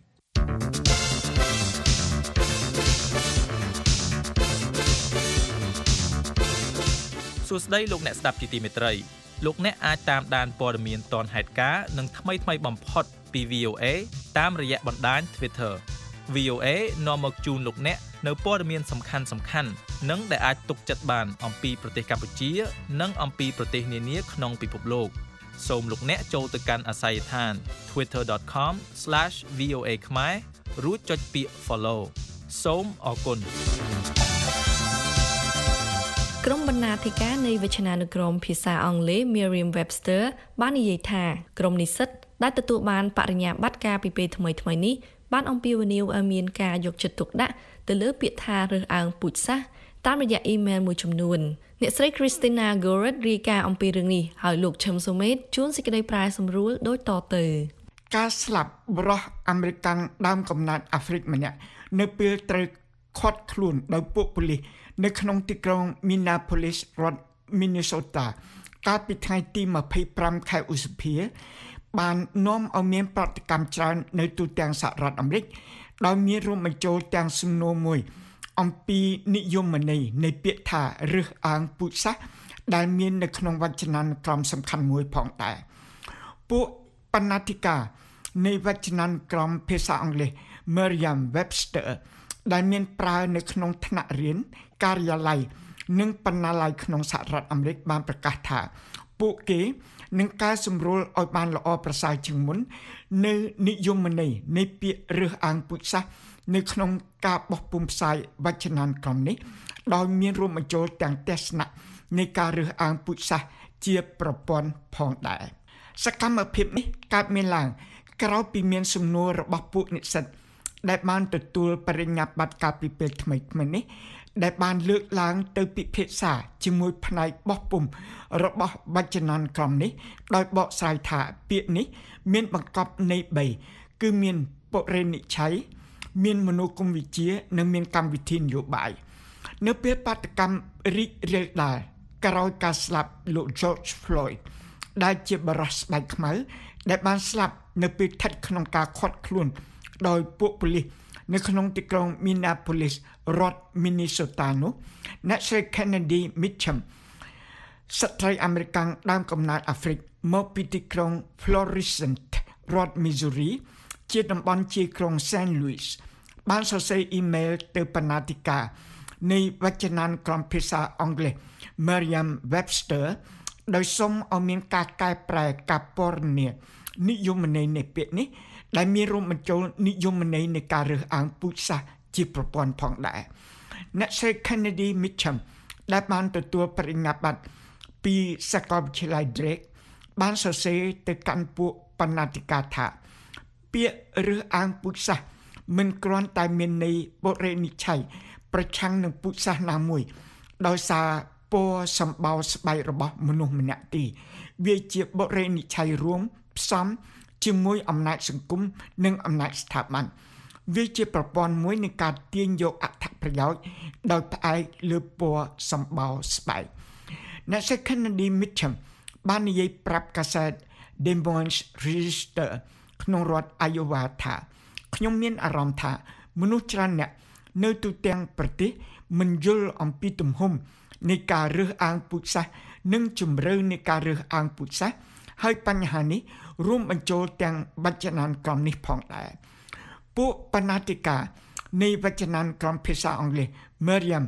សួស្តីលោកអ្នកស្ដាប់ជាទីមេត្រីលោកអ្នកអាចតាមដានព័ត៌មានទាន់ហេតុការណ៍និងថ្មីៗបំផុតពី VOA តាមរយៈបណ្ដាញ Twitter VOA នាំមកជូនលោកអ្នកនៅព័ត៌មានសំខាន់ៗនិងដែលអាចទុកចិត្តបានអំពីប្រទេសកម្ពុជានិងអំពីប្រទេសនានាក្នុងពិភពលោកសូមលោកអ្នកចូលទៅកាន់អាស័យដ្ឋាន twitter.com/VOA ខ្មែររួចចុចពាក្យ follow សូមអរគុណក្រុមបណ្ណាធិការនៃវិទ្យានុក្រមភាសាអង់គ្លេស Merriam-Webster បាននិយាយថាក្រុមនិស្សិតដែលទទួលបានបរិញ្ញាបត្រការពីពេលថ្មីៗនេះបានអំពាវនាវឲ្យមានការយកចិត្តទុកដាក់ទៅលើពាក្យថារើសអើងពូជសាសន៍តាមរយៈអ៊ីមែលមួយចំនួនអ្នកស្រី Christina Goret រាយការណ៍អំពីរឿងនេះហើយលោកឈឹមសូមេតជួនសេចក្តីប្រែសម្រួលដូចតទៅការស្លាប់បរិះអាមេរិកដើមកំណើតអាហ្វ្រិកម្នាក់នៅពេលត្រូវឃាត់ខ្លួនដោយពួកប៉ូលីសនៅក្នុងទីក្រុង Minneapolis រដ្ឋ Minnesota កាលពីថ្ងៃទី25ខែឧសភាបាននាំឲ្យមានប្រតិកម្មច្រើននៅទូទាំងសហរដ្ឋអាមេរិកដោយមានរួមបញ្ចូលទាំងសំណួរមួយអំពីនិយមន័យនៃពាក្យថារើសអើងពូជសាសន៍ដែលមាននៅក្នុងវចនានុក្រមសំខាន់មួយផងដែរពួកបណ្ណាធិការនៃវចនានុក្រមភាសាអង់គ្លេស Merriam-Webster ដែលមានប្រើនៅក្នុងថ្នាក់រៀនការិយាល័យនិងបណ្ណាល័យក្នុងសហរដ្ឋអាមេរិកបានប្រកាសថាពួកគេនឹងកែសម្រួលឲ្យបានល្អប្រសើរជាងមុននៅនិយមន័យនៃពាក្យរើសអើងពូជសាសន៍នៅក្នុងការបោះពុម្ពផ្សាយវចនានុក្រមនេះដោយមានរួមបញ្ចូលទាំងទស្សនៈនៃការរើសអើងពូជសាសន៍ជាប្រព័ន្ធផងដែរសកម្មភាពនេះកើតមានឡើងក្រោយពីមានសំណួររបស់ពួកនិស្សិតដែលបានទទួលបរិញ្ញាបត្រកាលពីពេលថ្មីៗនេះដែលបានលើកឡើងទៅពិភាក្សាជាមួយផ្នែកបោះពុម្ពរបស់វចនានុក្រមនេះដោយបកស្រាយថាពាក្យនេះមានបង្កប់ន័យ3គឺមានបរិនិច្ឆ័យមានមនោគមវិជ្ជានិងមានកម្មវិធីនយោបាយនៅពេលបាតកម្មរីករាលដាលក្រោយការស្លាប់លោក George Floyd ដែលជាបរិសុទ្ធស្បែកខ្មៅដែលបានស្លាប់នៅពេលស្ថិតក្នុងការឃាត់ខ្លួនដោយពួកប៉ូលីសនៅក្នុងទីក្រុង Minneapolis រដ្ឋ Minnesota នោះអ្នកស្រី Kennedy Mitchum ស្ត្រីអាមេរិកដើមកំណើតអាហ្វ្រិកមកពីទីក្រុង Florissant រដ្ឋ Missouri ជាតំបន់ជាយក្រុង St. Louis បានសរសេរអ៊ីមែលទៅបណ្ណាធិការនៃវចនានុក្រមភាសាអង់គ្លេស Merriam-Webster ដោយសុំឲ្យមានការកែប្រែការពណ៌នានិយមន័យនៃពាក្យនេះដែលមានរួមបញ្ចូលនិយមន័យនៃការរើសអើងពូជសាសន៍ជាប្រព័ន្ធផងដែរអ្នកស្រី Kennedy Mitchum ដែលបានទទួលបរិញ្ញាបត្រពីសាកលវិទ្យាល័យ Drake បានសរសេរទៅកាន់ពួកបណ្ណាធិការថាពាក្យរើសអើងពូជសាសន៍មិនគ្រាន់តែមានន័យបរិនិច្ឆ័យប្រឆាំងនឹងពូជសាសន៍ណាមួយដោយសារពណ៌សម្បោរស្បែករបស់មនុស្សម្នាក់ទេវាជាបរិនិច្ឆ័យរួមផ្សំជាមួយអំណាចសង្គមនិងអំណាចស្ថាប័នវាជាប្រព័ន្ធមួយនៃការទាញយកអត្ថប្រយោជន៍ដោយផ្អែកលើពណ៌សម្បោរស្បែកអ្នកស្រី Kennedy Mitchum បាននិយាយប្រាប់កាសែត Des Moines Register ក្នុងរដ្ឋ Iowa ថាខ្ញុំមានអារម្មណ៍ថាមនុស្សច្រើនអ្នកនៅទូទាំងប្រទេសមិនយល់អំពីទំហំនៃការរើសអើងពូជសាសន៍និងជំរឿននៃការរើសអើងពូជសាសន៍ហើយបញ្ហានេះរួមបញ្ចូលទាំងវចនានុក្រមនេះផងដែរពួកបណ្ណាធិការនៃវចនានុក្រមភាសាអង់គ្លេស Merriam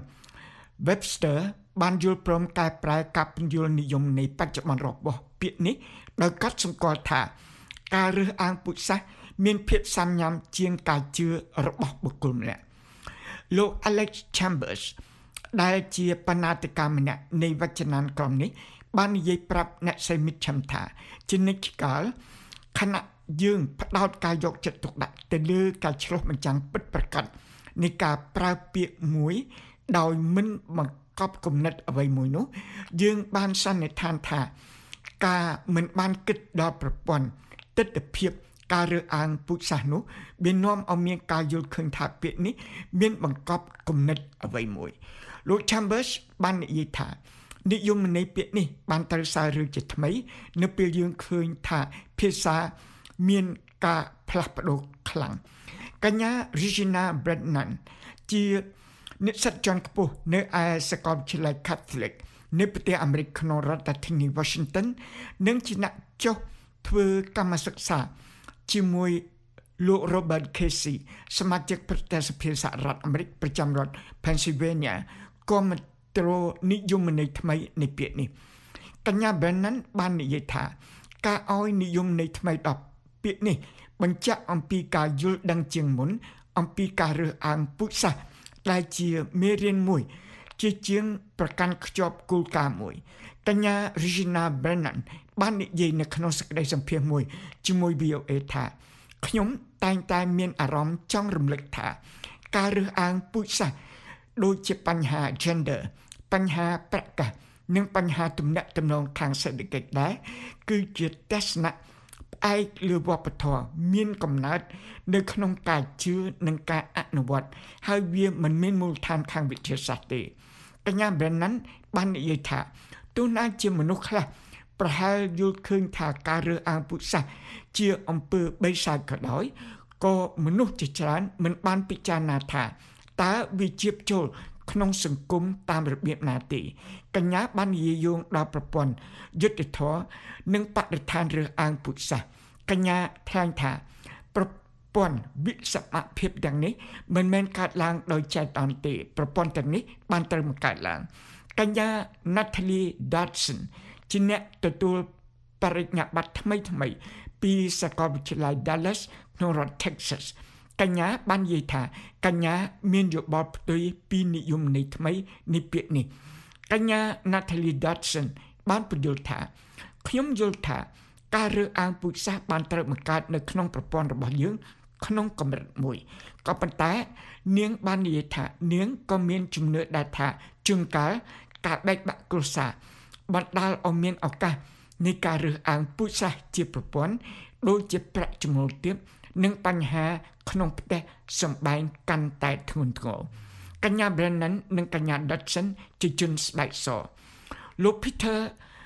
Webster បានយល់ព្រមកែប្រែការពន្យល់និយមនៃបច្ចុប្បន្នរបស់ពាក្យនេះដោយកត់សម្គាល់ថាការរើសអើងពូជសាសន៍មានភាពសាមញ្ញជាងការជឿរបស់បុគ្គលម្នាក់លោក Alex Chambers ដែលជាបណ្ណាធិការម្នាក់នៃវចនានុក្រមនេះបាននិយាយប្រាប់អ្នកស្រីមិតឆាំថាជានិច្ចកាលខណៈយើងផ្ដោតការយកចិត្តទុកដាក់ទៅលើការឆ្លុះបញ្ចាំងពិតប្រាកដនៃការប្រើពាក្យមួយដោយមិនបង្កប់គំនិតអ្វីមួយនោះយើងបានសន្និដ្ឋានថាការមិនបានគិតដល់ប្រព័ន្ធទិដ្ឋភាពការរើសអើងពូជសាសន៍នោះវានាំឲ្យមានការយល់ឃើញថាពាក្យនេះមានបង្កប់គំនិតអ្វីមួយលោក Chambers បាននិយាយថានិយមន័យពាក្យនេះបានត្រូវសាររឿងជាថ្មីនៅពេលយើងឃើញថាភាសាមានការផ្លាស់ប្ដូរខ្លាំងកញ្ញា Regina Brennan ជានិស្សិតជាន់ខ្ពស់នៅឯសាកលវិទ្យាល័យ Catholic នៅប្រទេសអាមេរិកក្នុងរដ្ឋធានី Washington និងជាអ្នកចុះធ្វើកម្មសិក្សាជាមួយលោក Robert Casey សមាជិកប្រតិសភាសហរដ្ឋអាមេរិកប្រចាំរដ្ឋ Pennsylvania គាំទ្រនិយមន័យថ្មីនៃពាក្យនេះកញ្ញា Brennan បាននិយាយថាការឲ្យនិយមន័យថ្មីដល់ពាក្យនេះបញ្ជាក់អំពីការយល់ដឹងជាងមុនអំពីការរើសអើងពូជសាសន៍ដែលជាមេរៀនមួយជាជាងប្រកាន់ខ្ជាប់គោលការណ៍មួយកញ្ញា Regina Brennan បាននិយាយនៅក្នុងសេចក្តីសម្ភាសន៍មួយជាមួយ VOA ថាខ្ញុំតែងតែមានអារម្មណ៍ចង់រំលឹកថាការរើសអើងពូជសាសន៍ដូចជាបញ្ហា gender បញ្ហាប្រកាសនិងបញ្ហាទំនាក់ទំនងខាងសេដ្ឋកិច្ចដែរគឺជាទស្សនៈផ្អែកលើវប្បធម៌មានកំណើតនៅក្នុងការជឿនិងការអនុវត្តហើយវាមិនមានមូលដ្ឋានខាងវិទ្យាសាស្ត្រទេកញ្ញា Brennan បាននិយាយថាទោះណាជាមនុស្សខ្លះប្រហែលយល់ឃើញថាការរើសអើងពូជសាសន៍ជាអំពើបិសាចក៏ដោយក៏មនុស្សជាច្រើនមិនបានពិចារណាថាតើវាជាចូលក្នុងសង្គមតាមរបៀបណាទេកញ្ញាបាននិយាយយោងដល់ប្រព័ន្ធយុត្តិធម៌និងបរិស្ថានរើសអើងពូជសាសន៍កញ្ញាថ្លែងថាប្រព័ន្ធវិសមភាពទាំងនេះមិនមែនកើតឡើងដោយចៃដន្យទេប្រព័ន្ធទាំងនេះបានត្រូវបង្កើតឡើងកញ្ញា Natalie Dodson ជាអ្នកទទួលបរិញ្ញាបត្រថ្មីពីសាកលវិទ្យាល័យ Dallas ក្នុងរដ្ឋ Texas កញ្ញាបាននិយាយថាកញ្ញាមានយោបល់ផ្ទុយពីនិយមន័យថ្មីនៃពាក្យនេះកញ្ញា Natalie Dodson បានពន្យល់ថាខ្ញុំយល់ថាការរើសអើងពូជសាសន៍បានត្រូវបង្កើតនៅក្នុងប្រព័ន្ធរបស់យើងក្នុងកម្រិតមួយក៏ប៉ុន្តែនាងបាននិយាយថានាងក៏មានជំនឿដែរថាជួនកាលការបែកបាក់គ្រួសារបណ្ដាលឲ្យមានឱកាសនៃការរើសអើងពូជសាសន៍ជាប្រព័ន្ធដូចជាប្រាក់ចំណូលទាបនិងបញ្ហាក្នុងផ្ទះសម្បែងកាន់តែធ្ងន់ធ្ងរកញ្ញា Brennan និងកញ្ញា Dodson ជាជនស្បែកសលោក Peter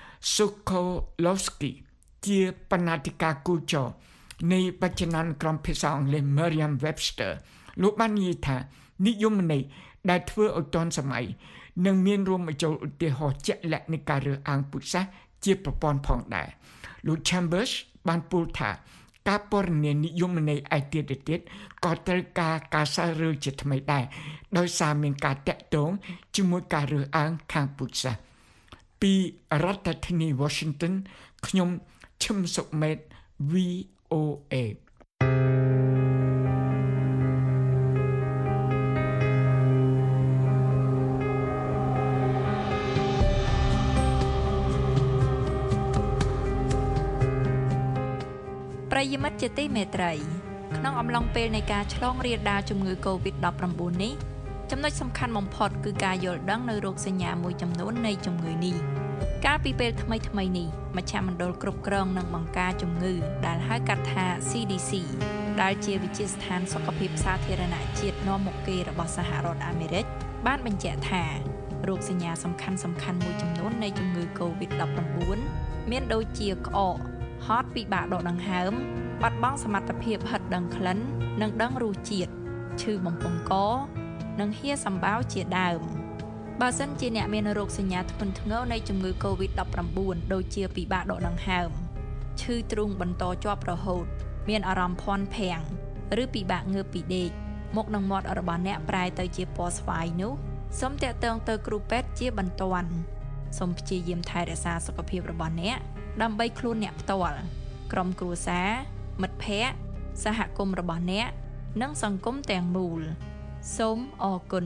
Sokolowski ជាបណ្ណាធិការគូចរនៃវចនានុក្រមភាសាអង់គ្លេស Merriam Webster លោកបាននិយាយថានិយមន័យដែលធ្វើឲ្យទាន់សម័យនិងមានរួមបញ្ចូលឧទាហរណ៍ជាក់លាក់នៃការរើសអើងពូជសាសន៍ជាប្រព័ន្ធផងដែរលោក Chambers បានពោលថាការពណ៌នានិយមន័យឯទៀតក៏ត្រូវការសាររើជាថ្មីដែរដោយសារមានការតាក់ទងជាមួយការរើសអើងខាងពូជសាសន៍ពីរដ្ឋធានី Washington ខ្ញុំឈឹមសុមេត VOA ប្រិយមិត្តជាទីមេត្រីក្នុងអំឡុងពេលនៃការឆ្លងរាលដាលជំងឺ Covid-19 នេះចំណុចសំខាន់បំផុតគឺការយល់ដឹងនៅរោគសញ្ញាមួយចំនួននៃជំងឺនេះកាលពីពេលថ្មីនេះមជ្ឈមណ្ឌលគ្រប់គ្រងនិងបង្ការជំងឺដែលហៅកាត់ថា CDC ដែលជាវិទ្យាស្ថានសុខភាពសាធារណៈជាតិនាំមុខគេរបស់សហរដ្ឋអាមេរិកបានបញ្ជាក់ថារោគសញ្ញាសំខាន់មួយចំនួននៃជំងឺ Covid-19 មានដូចជាក្អកហត់ពិបាកដកដង្ហើមបាត់បង់សមត្ថភាពហិតដឹងក្លិននិងដឹងរសជាតិឈឺបំពង់កនិងហៀសម្បោរជាដើមបើសិនជាអ្នកមានរោគសញ្ញាធ្ងន់ធ្ងរនៃជំងឺ COVID-19 ដូចជាពិបាកដកដង្ហើមឈឺទ្រូងបន្តជាប់រហូតមានអារម្មណ៍ភាន់ភាំងឬពិបាកងើបពីដេកមុខនិងមាត់របស់អ្នកប្រែទៅជាពណ៌ស្វាយនោះសូមតាក់ទងទៅគ្រូពេទ្យជាបន្ទាន់សូមព្យាយាមថែរក្សាសុខភាពរបស់អ្នកដើម្បីខ្លួនអ្នកផ្ទាល់ក្រុមគ្រួសារមិត្តភ័ក្តិសហគមន៍របស់អ្នកនិងសង្គមទាំងមូលសូមអរគុណ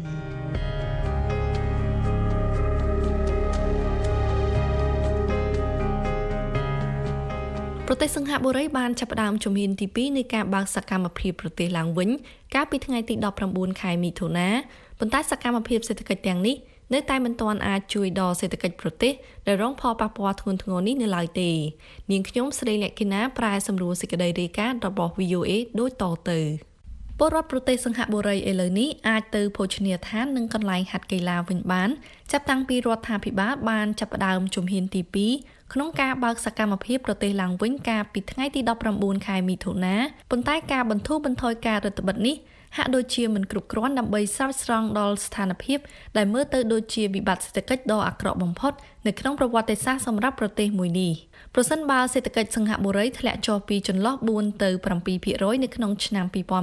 ប្រទេសសិង្ហបុរីបានចាប់ផ្ដើមជំហានទី2នៃការបើកសកម្មភាពប្រទេសឡើងវិញកាលពីថ្ងៃទី19ខែមិថុនាប៉ុន្តែសកម្មភាពសេដ្ឋកិច្ចទាំងនេះនៅតែមិនទាន់អាចជួយដល់សេដ្ឋកិច្ចប្រទេសដែលរងផលប៉ះពាល់ធ្ងន់ធ្ងរនេះនៅឡើយទេនាងខ្ញុំស្រីលក្ខិណាប្រែសម្រួលសេចក្តីរាយការណ៍របស់ VOA ដូចតទៅពលរដ្ឋប្រទេសសិង្ហបុរីឥឡូវនេះអាចទៅភោជនីយដ្ឋាននិងកន្លែងហាត់កីឡាវិញបានចាប់តាំងពីរដ្ឋាភិបាលបានចាប់ផ្ដើមជំហានទី2ក្នុងការបើកសកម្មភាពប្រទេសឡើងវិញកាលពីថ្ងៃទី19ខែមិថុនាប៉ុន្តែការបន្ធូរបន្ថយការរដ្ឋបិទនេះហាក់ដូចជាមិនគ្រប់គ្រាន់ដើម្បីស្រោចស្រង់ដល់ស្ថានភាពដែលមើលទៅដូចជាវិបត្តិសេដ្ឋកិច្ចដ៏អាក្រក់បំផុតនៅក្នុងប្រវត្តិសាស្ត្រសម្រាប់ប្រទេសមួយនេះប្រសិនបើសេដ្ឋកិច្ចសិង្ហបុរីធ្លាក់ចុះពីចន្លោះ4ទៅ7% នៅក្នុងឆ្នាំ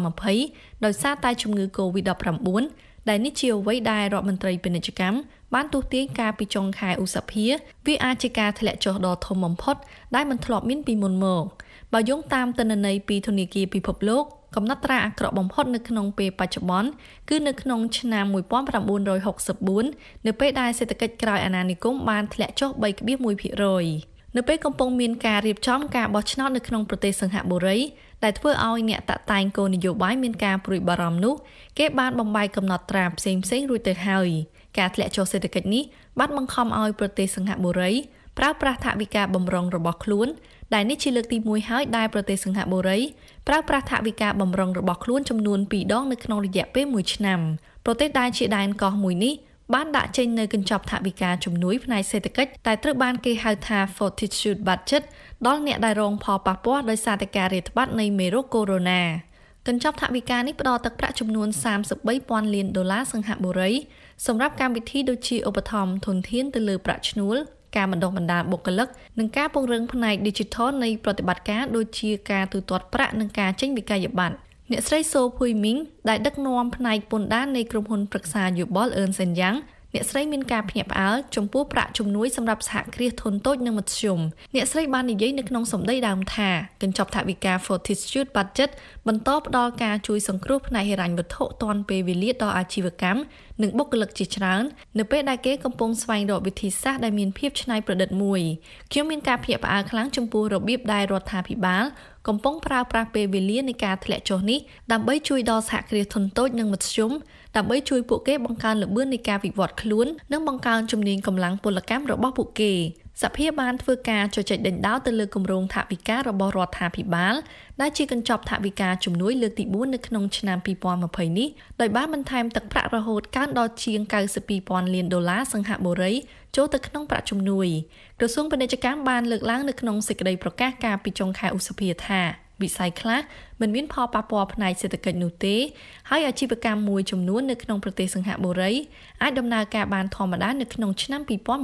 2020ដោយសារតែជំងឺ COVID-19 ដែលនេះជាអ្វីដែលរដ្ឋមន្ត្រីពាណិជ្ជកម្មបានទស្សន៍ទាយកាលពីចុងខែឧសភាវាអាចជាការធ្លាក់ចុះដ៏ធំបំផុតដែលមិនធ្លាប់មានពីមុនមកបើយោងតាមទិន្នន័យពីធនាគារពិភពលោកកំណត់ត្រាអាក្រក់បំផុតនៅក្នុងពេលបច្ចុប្បន្នគឺនៅក្នុងឆ្នាំ1964នៅពេលដែលសេដ្ឋកិច្ចក្រោយអាណានិគមបានធ្លាក់ចុះ 3.1% នៅពេលកំពុងមានការរៀបចំការបោះឆ្នោតនៅក្នុងប្រទេសសិង្ហបុរីដែលធ្វើឲ្យអ្នកតាក់តែងគោលនយោបាយមានការព្រួយបារម្ភនោះគេបានបំបែកកំណត់ត្រាផ្សេងៗរួចទៅហើយការធ្លាក់ចុះសេដ្ឋកិច្ចនេះបានបង្ខំឲ្យប្រទេសសិង្ហបុរីប្រើប្រាស់ថវិកាបម្រុងរបស់ខ្លួនដែលនេះជាលើកទី1ហើយដែលប្រទេសសិង្ហបុរីប្រើប្រាស់ថវិកាបម្រុងរបស់ខ្លួនចំនួន2ដងនៅក្នុងរយៈពេល1ឆ្នាំប្រទេសដែលជាដែនកោះមួយនេះបានដាក់ចេញនៅកញ្ចប់ថវិកាជំនួយផ្នែកសេដ្ឋកិច្ចតែត្រូវបានគេហៅថា Fortitude Budget ដល់អ្នកដែលរងផលប៉ះពាល់ដោយសារតែការរាតត្បាតនៃមេរោគកូវីដ -19 កញ្ចប់ថវិកានេះផ្ដល់ទឹកប្រាក់ចំនួន$33,000 លានសិង្ហបុរីសម្រាប់កម្មវិធីដូចជាឧបត្ថម្ភធនធានទៅលើប្រាក់ឈ្នួលការបណ្ដុះបណ្ដាលបុគ្គលិកនិងការពង្រឹងផ្នែក Digital នៃប្រតិបត្តិការដូចជាការទូទាត់ប្រាក់និងការចេញវិក័យប័ត្រអ្នកស្រីសូភុយមីងដែលដឹកនាំផ្នែកពន្ធដារនៃក្រុមហ៊ុនប្រឹក្សាយោបល់ Ernst & Young អ្នកស្រីមានការភ្ញាក់ផ្អើលចំពោះប្រាក់ជំនួយសម្រាប់សហគ្រាសធុនតូចនិងមធ្យមអ្នកស្រីបាននិយាយនៅក្នុងសម្ដីដើមថាកញ្ចប់ថវិកា Fortitude Budget បន្តផ្ដល់ការជួយសង្គ្រោះផ្នែកហិរញ្ញវត្ថុទាន់ពេលវេលាដល់អាជីវកម្មនិងបុគ្គលិកជាច្រើននៅពេលដែលគេកំពុងស្វែងរកវិធីសាស្ត្រដែលមានភាពច្នៃប្រឌិតមួយខ្ញុំមានការភ្ញាក់ផ្អើលខ្លាំងចំពោះរបៀបដែលរដ្ឋាភិបាលកំពុងប្រើប្រាស់ពេលវេលានៃការធ្លាក់ចុះនេះដើម្បីជួយដល់សហគ្រាសធុនតូចនិងមធ្យមដើម្បីជួយពួកគេបង្កើនល្បឿននៃការវិវត្តខ្លួននិងបង្កើនជំនាញកម្លាំងពលកម្មរបស់ពួកគេសភាបានធ្វើការជជែកដេញដោលទៅលើគម្រោងថវិការបស់រដ្ឋាភិបាលដែលជាកញ្ចប់ថវិកាជំនួយលើកទី4នៅក្នុងឆ្នាំ2020នេះដោយបានបន្ថែមទឹកប្រាក់រហូតកើនដល់ជាង$92,000 លានសិង្ហបុរីចូលទៅក្នុងប្រាក់ជំនួយក្រសួងពាណិជ្ជកម្មបានលើកឡើងនៅក្នុងសេចក្តីប្រកាសកាលពីចុងខែឧសភាថាវិស័យខ្លះមិនមានផលប៉ះពាល់ផ្នែកសេដ្ឋកិច្ចនោះទេហើយអាជីវកម្មមួយចំនួននៅក្នុងប្រទេសសិង្ហបុរីអាចដំណើរការបានធម្មតានៅក្នុងឆ្នាំ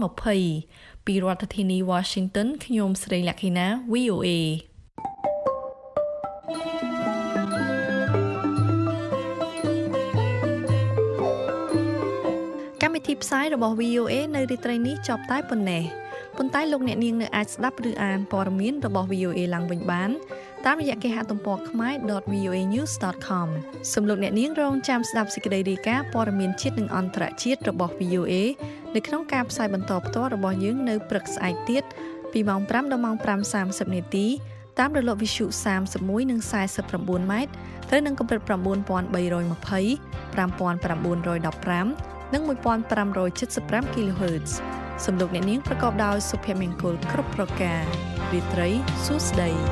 2020ពីរដ្ឋធានី Washington ខ្ញុំស្រីលក្ខិណា VOA កម្មវិធីផ្សាយរបស់ VOA នៅរាត្រីនេះចប់តែប៉ុណ្ណេះប៉ុន្តែលោកអ្នកនាងនៅអាចស្ដាប់ឬអានព័ត៌មានរបស់ VOA ឡើងវិញបានតាមរយៈគេហទំព័រ khmer.voanews.com សូមលោកអ្នកនាងរងចាំស្ដាប់សេចក្តីរាយការណ៍ព័ត៌មានជាតិនិងអន្តរជាតិរបស់ VOA នៅក្នុងការផ្សាយបន្តផ្ទាល់របស់យើងនៅព្រឹកស្អែកទៀតពីម៉ោង 5 ដល់ម៉ោង 5:30 នាទីតាមរលកវិទ្យុ31និង49ម៉ែត្រត្រូវនឹងកម្រិត 9320 5915 និង1575 kHz សំឡេងអ្នកនាងប្រកបដោយសុភមង្គលគ្រប់ប្រការរាត្រីសួស្តី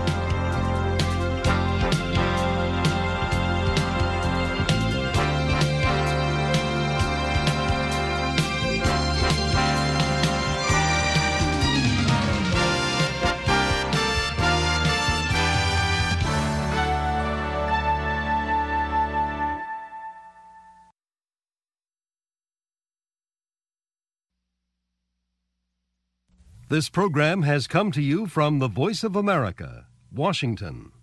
This program has come to you from the Voice of America, Washington.